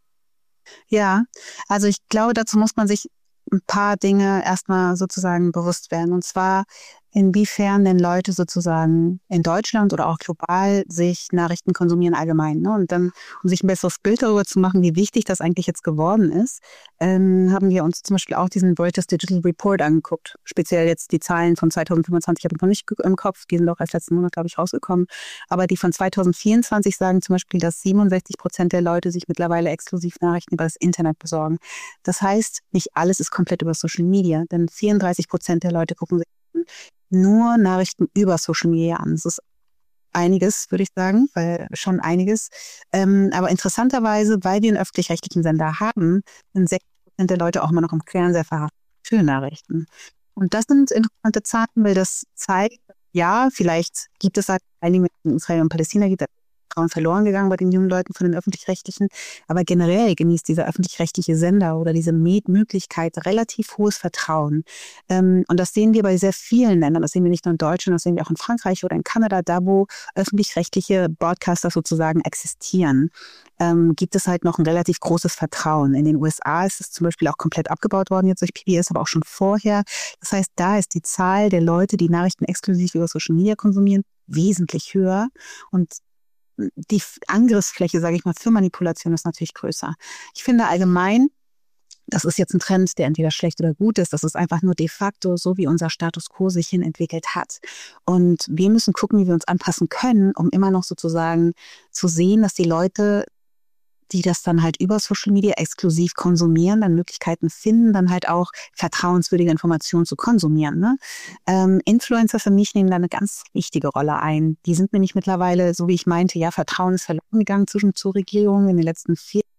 Ja, also ich glaube, dazu muss man sich ein paar Dinge erstmal sozusagen bewusst werden. Und zwar, inwiefern denn Leute sozusagen in Deutschland oder auch global sich Nachrichten konsumieren allgemein. Ne? Und dann, um sich ein besseres Bild darüber zu machen, wie wichtig das eigentlich jetzt geworden ist, haben wir uns zum Beispiel auch diesen Reuters Digital Report angeguckt. Speziell jetzt die Zahlen von 2025, habe ich noch nicht im Kopf, die sind auch erst letzten Monat, glaube ich, rausgekommen. Aber die von 2024 sagen zum Beispiel, dass 67% der Leute sich mittlerweile exklusiv Nachrichten über das Internet besorgen. Das heißt, nicht alles ist komplett über Social Media, denn 34% der Leute gucken sich nur Nachrichten über Social Media an. Das ist einiges, würde ich sagen, weil schon einiges. Aber interessanterweise, weil wir einen öffentlich-rechtlichen Sender haben, sind 6% der Leute auch immer noch im Fernseher verhaftet für Nachrichten. Und das sind interessante Zahlen, weil das zeigt, ja, vielleicht gibt es halt einige in Israel und Palästina, gibt es Vertrauen verloren gegangen bei den jungen Leuten von den Öffentlich-Rechtlichen. Aber generell genießt dieser öffentlich-rechtliche Sender oder diese Möglichkeit relativ hohes Vertrauen. Und das sehen wir bei sehr vielen Ländern. Das sehen wir nicht nur in Deutschland, das sehen wir auch in Frankreich oder in Kanada, da wo öffentlich-rechtliche Broadcaster sozusagen existieren. Gibt es halt noch ein relativ großes Vertrauen. In den USA ist es zum Beispiel auch komplett abgebaut worden jetzt durch PBS, aber auch schon vorher. Das heißt, da ist die Zahl der Leute, die Nachrichten exklusiv über Social Media konsumieren, wesentlich höher. Und die Angriffsfläche, sage ich mal, für Manipulation ist natürlich größer. Ich finde allgemein, das ist jetzt ein Trend, der entweder schlecht oder gut ist. Das ist einfach nur de facto so, wie unser Status quo sich hin entwickelt hat. Und wir müssen gucken, wie wir uns anpassen können, um immer noch sozusagen zu sehen, dass die Leute, die das dann halt über Social Media exklusiv konsumieren, dann Möglichkeiten finden, dann halt auch vertrauenswürdige Informationen zu konsumieren. Ne? Influencer für mich nehmen da eine ganz wichtige Rolle ein. Die sind nämlich mittlerweile, so wie ich meinte, ja, Vertrauen ist verloren gegangen zur Regierung in den letzten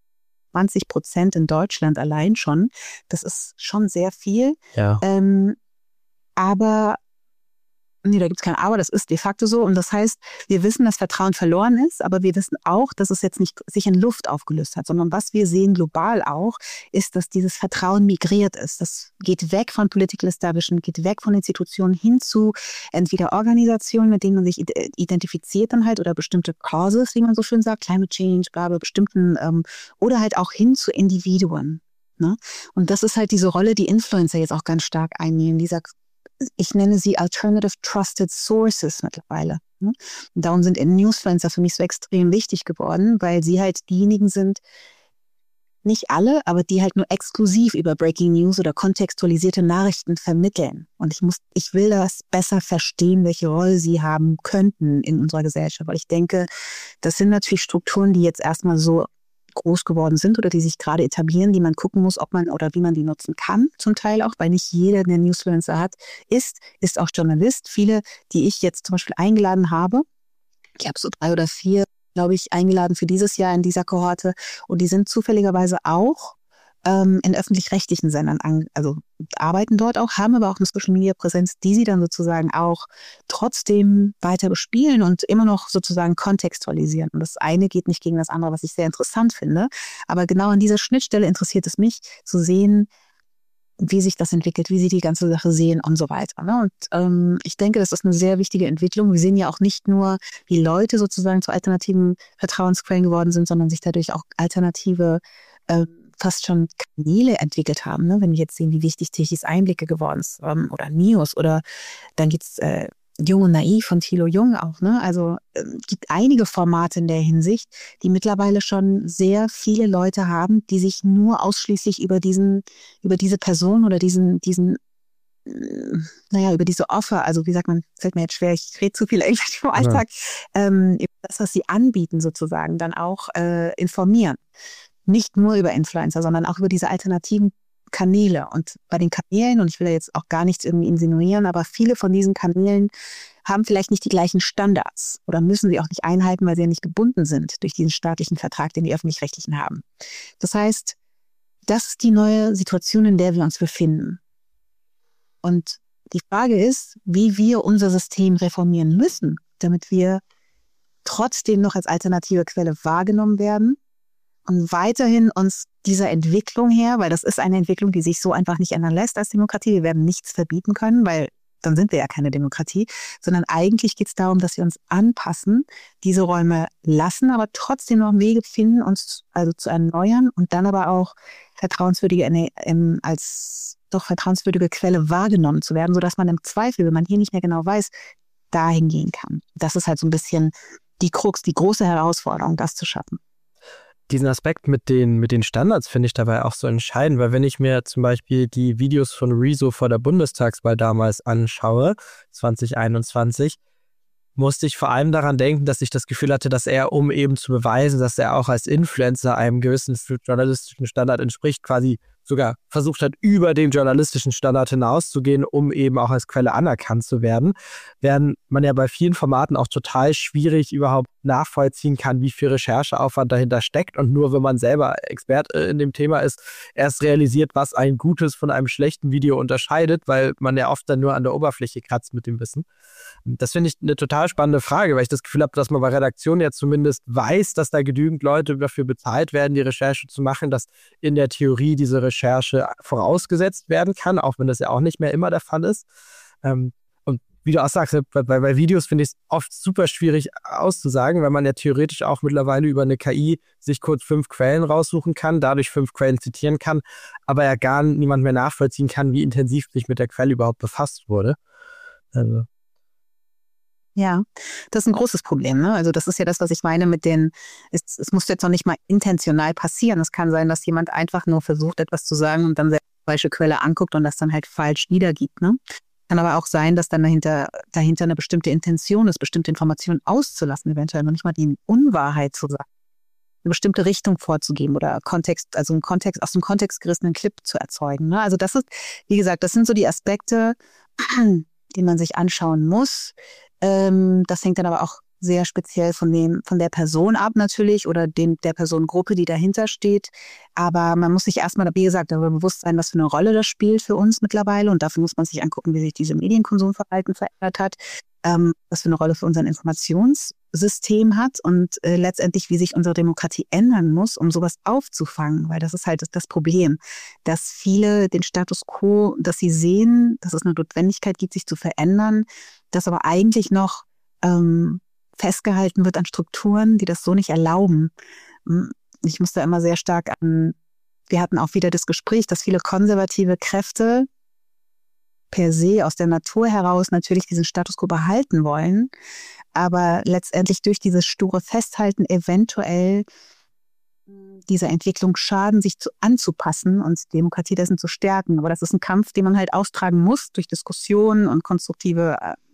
20% in Deutschland allein schon. Das ist schon sehr viel. Ja. Aber nee, da gibt es kein Aber, das ist de facto so. Und das heißt, wir wissen, dass Vertrauen verloren ist, aber wir wissen auch, dass es jetzt nicht sich in Luft aufgelöst hat, sondern was wir sehen global auch, ist, dass dieses Vertrauen migriert ist. Das geht weg von Political Establishment, geht weg von Institutionen hin zu entweder Organisationen, mit denen man sich identifiziert dann halt oder bestimmte Causes, wie man so schön sagt, Climate Change, bla, bla, bestimmten, oder halt auch hin zu Individuen. Ne? Und das ist halt diese Rolle, die Influencer jetzt auch ganz stark einnehmen, dieser, ich nenne sie Alternative Trusted Sources mittlerweile. Und darum sind Newsfluencer für mich so extrem wichtig geworden, weil sie halt diejenigen sind, nicht alle, aber die halt nur exklusiv über Breaking News oder kontextualisierte Nachrichten vermitteln. Und ich will das besser verstehen, welche Rolle sie haben könnten in unserer Gesellschaft. Weil ich denke, das sind natürlich Strukturen, die jetzt erstmal so groß geworden sind oder die sich gerade etablieren, die man gucken muss, ob man oder wie man die nutzen kann, zum Teil auch, weil nicht jeder, der Newsfluencer hat, ist auch Journalist. Viele, die ich jetzt zum Beispiel eingeladen habe, ich habe so 3 oder 4, glaube ich, eingeladen für dieses Jahr in dieser Kohorte und die sind zufälligerweise auch in öffentlich-rechtlichen Sendern, also arbeiten dort auch, haben aber auch eine Social-Media-Präsenz, die sie dann sozusagen auch trotzdem weiter bespielen und immer noch sozusagen kontextualisieren. Und das eine geht nicht gegen das andere, was ich sehr interessant finde. Aber genau an dieser Schnittstelle interessiert es mich, zu sehen, wie sich das entwickelt, wie sie die ganze Sache sehen und so weiter. Ne? Und ich denke, das ist eine sehr wichtige Entwicklung. Wir sehen ja auch nicht nur, wie Leute sozusagen zu alternativen Vertrauensquellen geworden sind, sondern sich dadurch auch alternative fast schon Kanäle entwickelt haben. Ne? Wenn wir jetzt sehen, wie wichtig Tichys Einblicke geworden ist oder News oder dann gibt's Jung und Naiv von Thilo Jung auch. Ne? Also gibt einige Formate in der Hinsicht, die mittlerweile schon sehr viele Leute haben, die sich nur ausschließlich über diese Person oder diesen über diese Offer, also wie sagt man, fällt mir jetzt schwer, ich rede zu viel Englisch im Alltag, über das, was sie anbieten sozusagen, dann auch informieren. Nicht nur über Influencer, sondern auch über diese alternativen Kanäle. Und bei den Kanälen, und ich will ja jetzt auch gar nichts irgendwie insinuieren, aber viele von diesen Kanälen haben vielleicht nicht die gleichen Standards oder müssen sie auch nicht einhalten, weil sie ja nicht gebunden sind durch diesen staatlichen Vertrag, den die Öffentlich-Rechtlichen haben. Das heißt, das ist die neue Situation, in der wir uns befinden. Und die Frage ist, wie wir unser System reformieren müssen, damit wir trotzdem noch als alternative Quelle wahrgenommen werden und weiterhin uns dieser Entwicklung her, weil das ist eine Entwicklung, die sich so einfach nicht ändern lässt als Demokratie. Wir werden nichts verbieten können, weil dann sind wir ja keine Demokratie, sondern eigentlich geht es darum, dass wir uns anpassen, diese Räume lassen, aber trotzdem noch Wege finden, uns also zu erneuern und dann aber auch als doch vertrauenswürdige Quelle wahrgenommen zu werden, sodass man im Zweifel, wenn man hier nicht mehr genau weiß, dahin gehen kann. Das ist halt so ein bisschen die Krux, die große Herausforderung, das zu schaffen. Diesen Aspekt mit den Standards finde ich dabei auch so entscheidend, weil wenn ich mir zum Beispiel die Videos von Rezo vor der Bundestagswahl damals anschaue, 2021, musste ich vor allem daran denken, dass ich das Gefühl hatte, dass er, um eben zu beweisen, dass er auch als Influencer einem gewissen journalistischen Standard entspricht, quasi sogar versucht hat, über den journalistischen Standard hinauszugehen, um eben auch als Quelle anerkannt zu werden, während man ja bei vielen Formaten auch total schwierig überhaupt nachvollziehen kann, wie viel Rechercheaufwand dahinter steckt und nur wenn man selber Experte in dem Thema ist, erst realisiert, was ein gutes von einem schlechten Video unterscheidet, weil man ja oft dann nur an der Oberfläche kratzt mit dem Wissen. Das finde ich eine total spannende Frage, weil ich das Gefühl habe, dass man bei Redaktionen ja zumindest weiß, dass da genügend Leute dafür bezahlt werden, die Recherche zu machen, dass in der Theorie diese Recherche vorausgesetzt werden kann, auch wenn das ja auch nicht mehr immer der Fall ist. Und wie du auch sagst, bei Videos finde ich es oft super schwierig auszusagen, weil man ja theoretisch auch mittlerweile über eine KI sich kurz 5 Quellen raussuchen kann, dadurch 5 Quellen zitieren kann, aber ja gar niemand mehr nachvollziehen kann, wie intensiv sich mit der Quelle überhaupt befasst wurde. Also. Ja, das ist ein großes Problem, ne? Also das ist ja das, was ich meine mit es muss jetzt noch nicht mal intentional passieren. Es kann sein, dass jemand einfach nur versucht, etwas zu sagen und dann die falsche Quelle anguckt und das dann halt falsch wiedergibt, ne? Kann aber auch sein, dass dann dahinter eine bestimmte Intention ist, bestimmte Informationen auszulassen, eventuell noch nicht mal die Unwahrheit zu sagen, eine bestimmte Richtung vorzugeben oder aus dem Kontext gerissenen Clip zu erzeugen, ne? Also das ist, wie gesagt, das sind so die Aspekte, die man sich anschauen muss. Das hängt dann aber auch sehr speziell von der Person ab natürlich oder der Personengruppe, die dahinter steht. Aber man muss sich erstmal, wie gesagt, darüber bewusst sein, was für eine Rolle das spielt für uns mittlerweile. Und dafür muss man sich angucken, wie sich diese Medienkonsumverhalten verändert hat, was für eine Rolle für unser Informationssystem hat und letztendlich, wie sich unsere Demokratie ändern muss, um sowas aufzufangen. Weil das ist halt das Problem, dass viele den Status quo, dass sie sehen, dass es eine Notwendigkeit gibt, sich zu verändern, dass aber eigentlich noch festgehalten wird an Strukturen, die das so nicht erlauben. Ich muss da immer sehr stark wir hatten auch wieder das Gespräch, dass viele konservative Kräfte per se aus der Natur heraus natürlich diesen Status quo behalten wollen, aber letztendlich durch dieses sture Festhalten eventuell dieser Entwicklung schaden, sich anzupassen und Demokratie dessen zu stärken. Aber das ist ein Kampf, den man halt austragen muss durch Diskussionen und konstruktive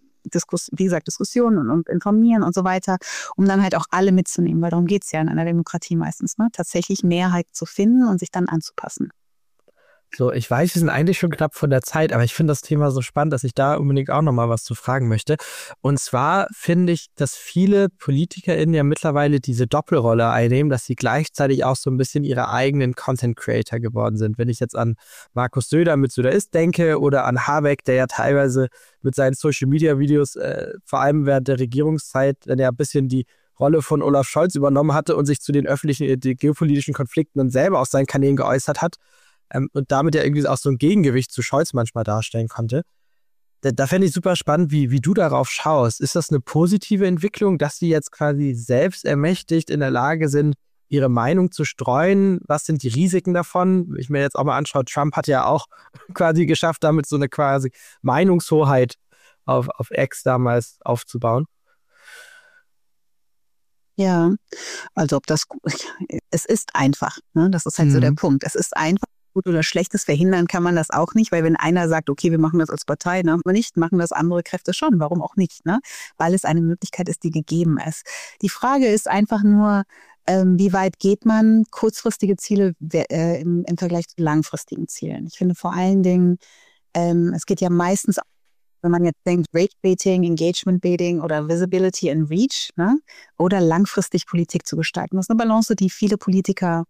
Diskussionen und informieren und so weiter, um dann halt auch alle mitzunehmen, weil darum geht es ja in einer Demokratie meistens, ne? Tatsächlich Mehrheit zu finden und sich dann anzupassen. So, ich weiß, wir sind eigentlich schon knapp von der Zeit, aber ich finde das Thema so spannend, dass ich da unbedingt auch nochmal was zu fragen möchte. Und zwar finde ich, dass viele PolitikerInnen ja mittlerweile diese Doppelrolle einnehmen, dass sie gleichzeitig auch so ein bisschen ihre eigenen Content-Creator geworden sind. Wenn ich jetzt an Markus Söder mit Söder ist denke oder an Habeck, der ja teilweise mit seinen Social-Media-Videos vor allem während der Regierungszeit dann ja ein bisschen die Rolle von Olaf Scholz übernommen hatte und sich zu den die geopolitischen Konflikten dann selber aus seinen Kanälen geäußert hat. Und damit ja irgendwie auch so ein Gegengewicht zu Scholz manchmal darstellen konnte. Da fände ich super spannend, wie du darauf schaust. Ist das eine positive Entwicklung, dass sie jetzt quasi selbst ermächtigt in der Lage sind, ihre Meinung zu streuen? Was sind die Risiken davon? Wenn ich mir jetzt auch mal anschaue, Trump hat ja auch quasi geschafft, damit so eine quasi Meinungshoheit auf X damals aufzubauen. Ja, also es ist einfach, ne? Das ist halt so der Punkt. Es ist einfach gut oder Schlechtes, verhindern kann man das auch nicht, weil wenn einer sagt, okay, wir machen das als Partei, ne, aber nicht, machen das andere Kräfte schon. Warum auch nicht? Ne? Weil es eine Möglichkeit ist, die gegeben ist. Die Frage ist einfach nur, wie weit geht man kurzfristige Ziele im Vergleich zu langfristigen Zielen? Ich finde vor allen Dingen, es geht ja meistens, wenn man jetzt denkt, Rage-Baiting, Engagement-Baiting oder Visibility and Reach, ne? Oder langfristig Politik zu gestalten. Das ist eine Balance, die viele Politiker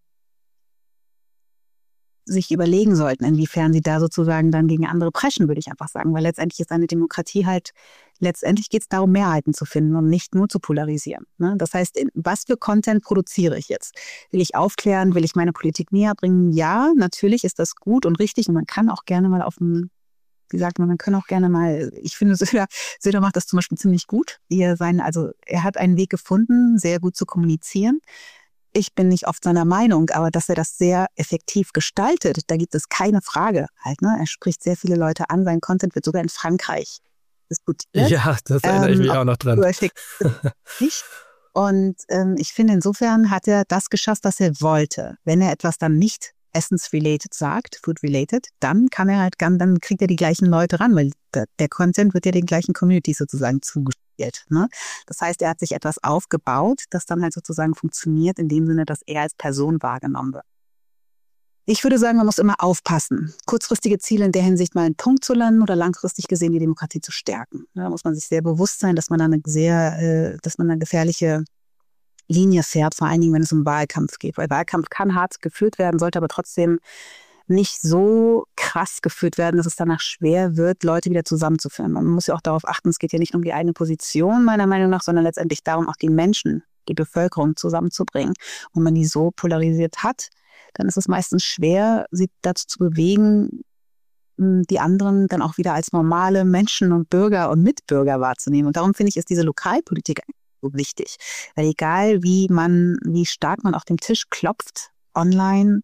sich überlegen sollten, inwiefern sie da sozusagen dann gegen andere preschen, würde ich einfach sagen. Weil letztendlich ist eine Demokratie halt, letztendlich geht es darum, Mehrheiten zu finden und nicht nur zu polarisieren. Ne? Das heißt, was für Content produziere ich jetzt? Will ich aufklären? Will ich meine Politik näher bringen? Ja, natürlich ist das gut und richtig und man kann auch gerne mal auf dem, wie sagt man kann auch gerne mal, ich finde, Söder macht das zum Beispiel ziemlich gut. Er hat einen Weg gefunden, sehr gut zu kommunizieren. Ich bin nicht oft seiner Meinung, aber dass er das sehr effektiv gestaltet, da gibt es keine Frage halt. Ne? Er spricht sehr viele Leute an, sein Content wird sogar in Frankreich diskutiert. Ja, das erinnere ich mich auch noch dran. Und ich finde, insofern hat er das geschafft, was er wollte. Wenn er etwas dann nicht essence-related sagt, food-related, dann dann kriegt er die gleichen Leute ran, weil der Content wird ja den gleichen Communities sozusagen zugespielt. Ne? Das heißt, er hat sich etwas aufgebaut, das dann halt sozusagen funktioniert, in dem Sinne, dass er als Person wahrgenommen wird. Ich würde sagen, man muss immer aufpassen, kurzfristige Ziele in der Hinsicht mal einen Punkt zu landen oder langfristig gesehen die Demokratie zu stärken. Da muss man sich sehr bewusst sein, dass man dann dass man eine gefährliche Linie fährt, vor allen Dingen, wenn es um Wahlkampf geht. Weil Wahlkampf kann hart geführt werden, sollte aber trotzdem nicht so krass geführt werden, dass es danach schwer wird, Leute wieder zusammenzuführen. Man muss ja auch darauf achten, es geht ja nicht um die eine Position, meiner Meinung nach, sondern letztendlich darum, auch die Menschen, die Bevölkerung zusammenzubringen. Und wenn man die so polarisiert hat, dann ist es meistens schwer, sie dazu zu bewegen, die anderen dann auch wieder als normale Menschen und Bürger und Mitbürger wahrzunehmen. Und darum finde ich, ist diese Lokalpolitik so wichtig. Weil egal, wie stark man auf den Tisch klopft, online,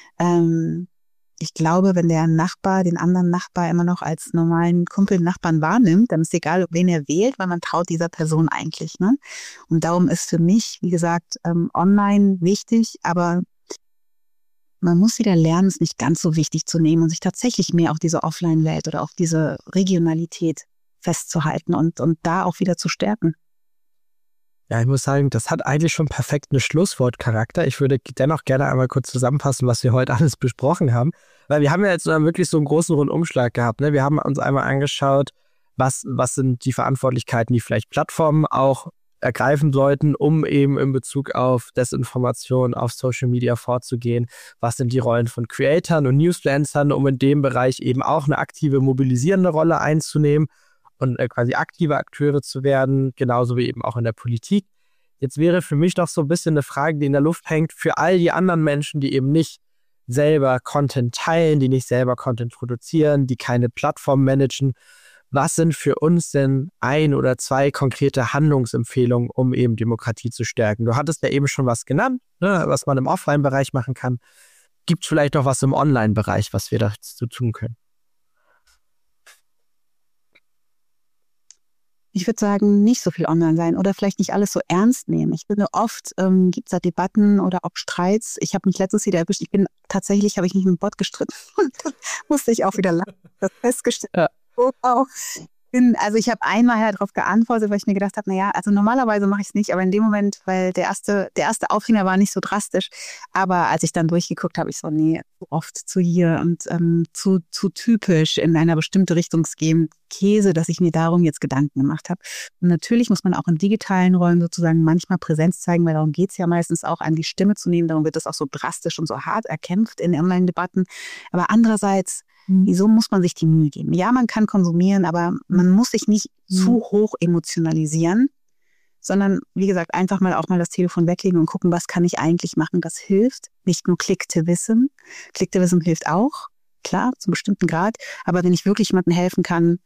ich glaube, wenn der Nachbar den anderen Nachbar immer noch als normalen Kumpel-Nachbarn wahrnimmt, dann ist egal, wen er wählt, weil man traut dieser Person eigentlich. Ne? Und darum ist für mich, wie gesagt, online wichtig, aber man muss wieder lernen, es nicht ganz so wichtig zu nehmen und sich tatsächlich mehr auf diese Offline-Welt oder auf diese Regionalität festzuhalten und da auch wieder zu stärken. Ja, ich muss sagen, das hat eigentlich schon perfekt einen Schlusswortcharakter. Ich würde dennoch gerne einmal kurz zusammenfassen, was wir heute alles besprochen haben. Weil wir haben ja jetzt wirklich so einen großen Rundumschlag gehabt. Ne? Wir haben uns einmal angeschaut, was sind die Verantwortlichkeiten, die vielleicht Plattformen auch ergreifen sollten, um eben in Bezug auf Desinformation auf Social Media vorzugehen. Was sind die Rollen von Creatoren und Newsfluencern, um in dem Bereich eben auch eine aktive, mobilisierende Rolle einzunehmen und quasi aktive Akteure zu werden, genauso wie eben auch in der Politik. Jetzt wäre für mich noch so ein bisschen eine Frage, die in der Luft hängt, für all die anderen Menschen, die eben nicht selber Content teilen, die nicht selber Content produzieren, die keine Plattform managen. Was sind für uns denn 1 oder 2 konkrete Handlungsempfehlungen, um eben Demokratie zu stärken? Du hattest ja eben schon was genannt, ne, was man im Offline-Bereich machen kann. Gibt es vielleicht noch was im Online-Bereich, was wir dazu tun können? Ich würde sagen, nicht so viel online sein oder vielleicht nicht alles so ernst nehmen. Ich finde, oft gibt es da Debatten oder auch Streits. Ich habe mich letztens wieder erwischt. Habe ich mich mit dem Bot gestritten. Musste ich auch wieder lachen. Das festgestellt. Ja. Auch. Ich habe einmal darauf geantwortet, weil ich mir gedacht habe, also normalerweise mache ich es nicht, aber in dem Moment, weil der erste Aufhänger war nicht so drastisch, aber als ich dann durchgeguckt habe, ich so, zu oft zu hier und zu typisch in einer bestimmte Richtung gehen, Käse, dass ich mir darum jetzt Gedanken gemacht habe. Und natürlich muss man auch in digitalen Rollen sozusagen manchmal Präsenz zeigen, weil darum geht es ja meistens auch, an die Stimme zu nehmen, darum wird es auch so drastisch und so hart erkämpft in Online-Debatten, aber andererseits, wieso muss man sich die Mühe geben? Ja, man kann konsumieren, aber man muss sich nicht zu hoch emotionalisieren, sondern, wie gesagt, einfach mal das Telefon weglegen und gucken, was kann ich eigentlich machen, das hilft. Nicht nur Clicktivism. Clicktivism hilft auch, klar, zu einem bestimmten Grad. Aber wenn ich wirklich jemandem helfen kann,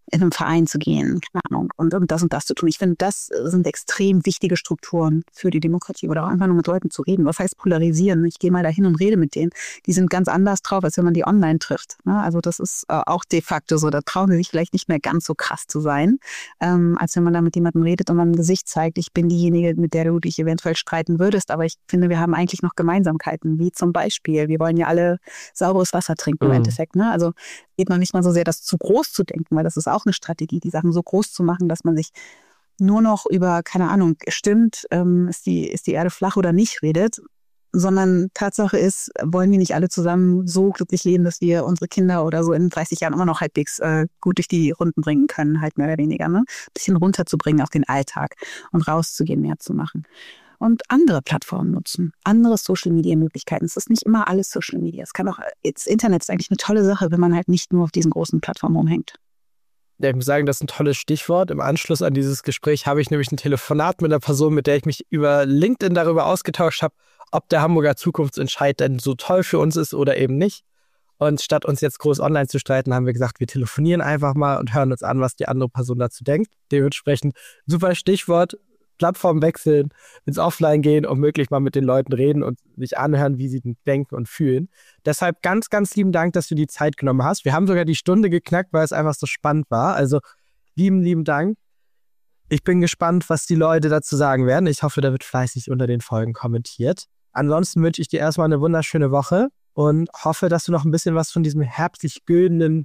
in einem Verein zu gehen, keine Ahnung, und das zu tun. Ich finde, das sind extrem wichtige Strukturen für die Demokratie oder auch einfach nur mit Leuten zu reden. Was heißt polarisieren? Ich gehe mal dahin und rede mit denen. Die sind ganz anders drauf, als wenn man die online trifft. Also das ist auch de facto so. Da trauen sie sich vielleicht nicht mehr ganz so krass zu sein, als wenn man da mit jemandem redet und man ein Gesicht zeigt, ich bin diejenige, mit der du dich eventuell streiten würdest. Aber ich finde, wir haben eigentlich noch Gemeinsamkeiten, wie zum Beispiel, wir wollen ja alle sauberes Wasser trinken im Endeffekt. Also geht man nicht mal so sehr, das zu groß zu denken, weil das ist auch eine Strategie, die Sachen so groß zu machen, dass man sich nur noch über, keine Ahnung, stimmt, ist die Erde flach oder nicht redet, sondern Tatsache ist, wollen wir nicht alle zusammen so glücklich leben, dass wir unsere Kinder oder so in 30 Jahren immer noch halbwegs gut durch die Runden bringen können, halt mehr oder weniger, ne? Ein bisschen runterzubringen auf den Alltag und rauszugehen, mehr zu machen. Und andere Plattformen nutzen, andere Social-Media-Möglichkeiten. Es ist nicht immer alles Social Media. Es kann auch, das Internet ist eigentlich eine tolle Sache, wenn man halt nicht nur auf diesen großen Plattformen rumhängt. Ja, ich muss sagen, das ist ein tolles Stichwort. Im Anschluss an dieses Gespräch habe ich nämlich ein Telefonat mit einer Person, mit der ich mich über LinkedIn darüber ausgetauscht habe, ob der Hamburger Zukunftsentscheid denn so toll für uns ist oder eben nicht. Und statt uns jetzt groß online zu streiten, haben wir gesagt, wir telefonieren einfach mal und hören uns an, was die andere Person dazu denkt. Dementsprechend super Stichwort. Plattform wechseln, ins Offline gehen und möglich mal mit den Leuten reden und sich anhören, wie sie denken und fühlen. Deshalb ganz, ganz lieben Dank, dass du die Zeit genommen hast. Wir haben sogar die Stunde geknackt, weil es einfach so spannend war. Also lieben Dank. Ich bin gespannt, was die Leute dazu sagen werden. Ich hoffe, da wird fleißig unter den Folgen kommentiert. Ansonsten wünsche ich dir erstmal eine wunderschöne Woche und hoffe, dass du noch ein bisschen was von diesem herbstlich güldenen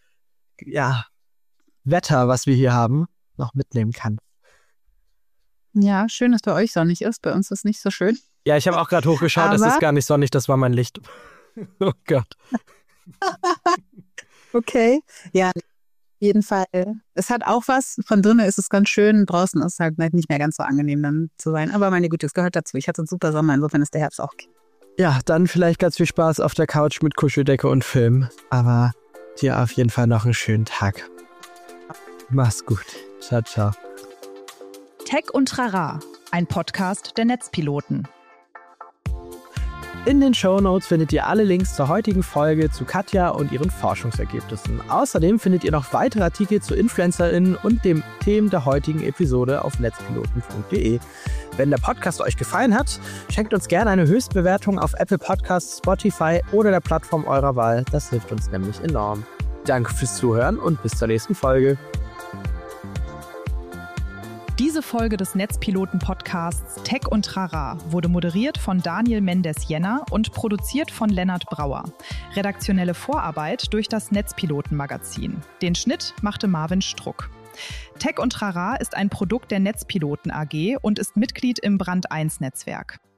Wetter, was wir hier haben, noch mitnehmen kannst. Ja, schön, dass bei euch sonnig ist. Bei uns ist es nicht so schön. Ja, ich habe auch gerade hochgeschaut, es ist gar nicht sonnig, das war mein Licht. Oh Gott. Okay. Ja, auf jeden Fall. Es hat auch was. Von drinnen ist es ganz schön. Draußen ist es halt nicht mehr ganz so angenehm dann zu sein. Aber meine Güte, es gehört dazu. Ich hatte einen super Sommer, insofern ist der Herbst auch okay. Ja, dann vielleicht ganz viel Spaß auf der Couch mit Kuscheldecke und Film. Aber dir auf jeden Fall noch einen schönen Tag. Mach's gut. Ciao, ciao. Tech und Trara, ein Podcast der Netzpiloten. In den Shownotes findet ihr alle Links zur heutigen Folge, zu Katja und ihren Forschungsergebnissen. Außerdem findet ihr noch weitere Artikel zu InfluencerInnen und den Themen der heutigen Episode auf netzpiloten.de. Wenn der Podcast euch gefallen hat, schenkt uns gerne eine Höchstbewertung auf Apple Podcasts, Spotify oder der Plattform eurer Wahl. Das hilft uns nämlich enorm. Danke fürs Zuhören und bis zur nächsten Folge. Diese Folge des Netzpiloten-Podcasts Tech und Trara wurde moderiert von Daniel Mendes-Jenner und produziert von Lennart Brauer. Redaktionelle Vorarbeit durch das Netzpiloten-Magazin. Den Schnitt machte Marvin Struck. Tech und Trara ist ein Produkt der Netzpiloten AG und ist Mitglied im Brand 1 Netzwerk.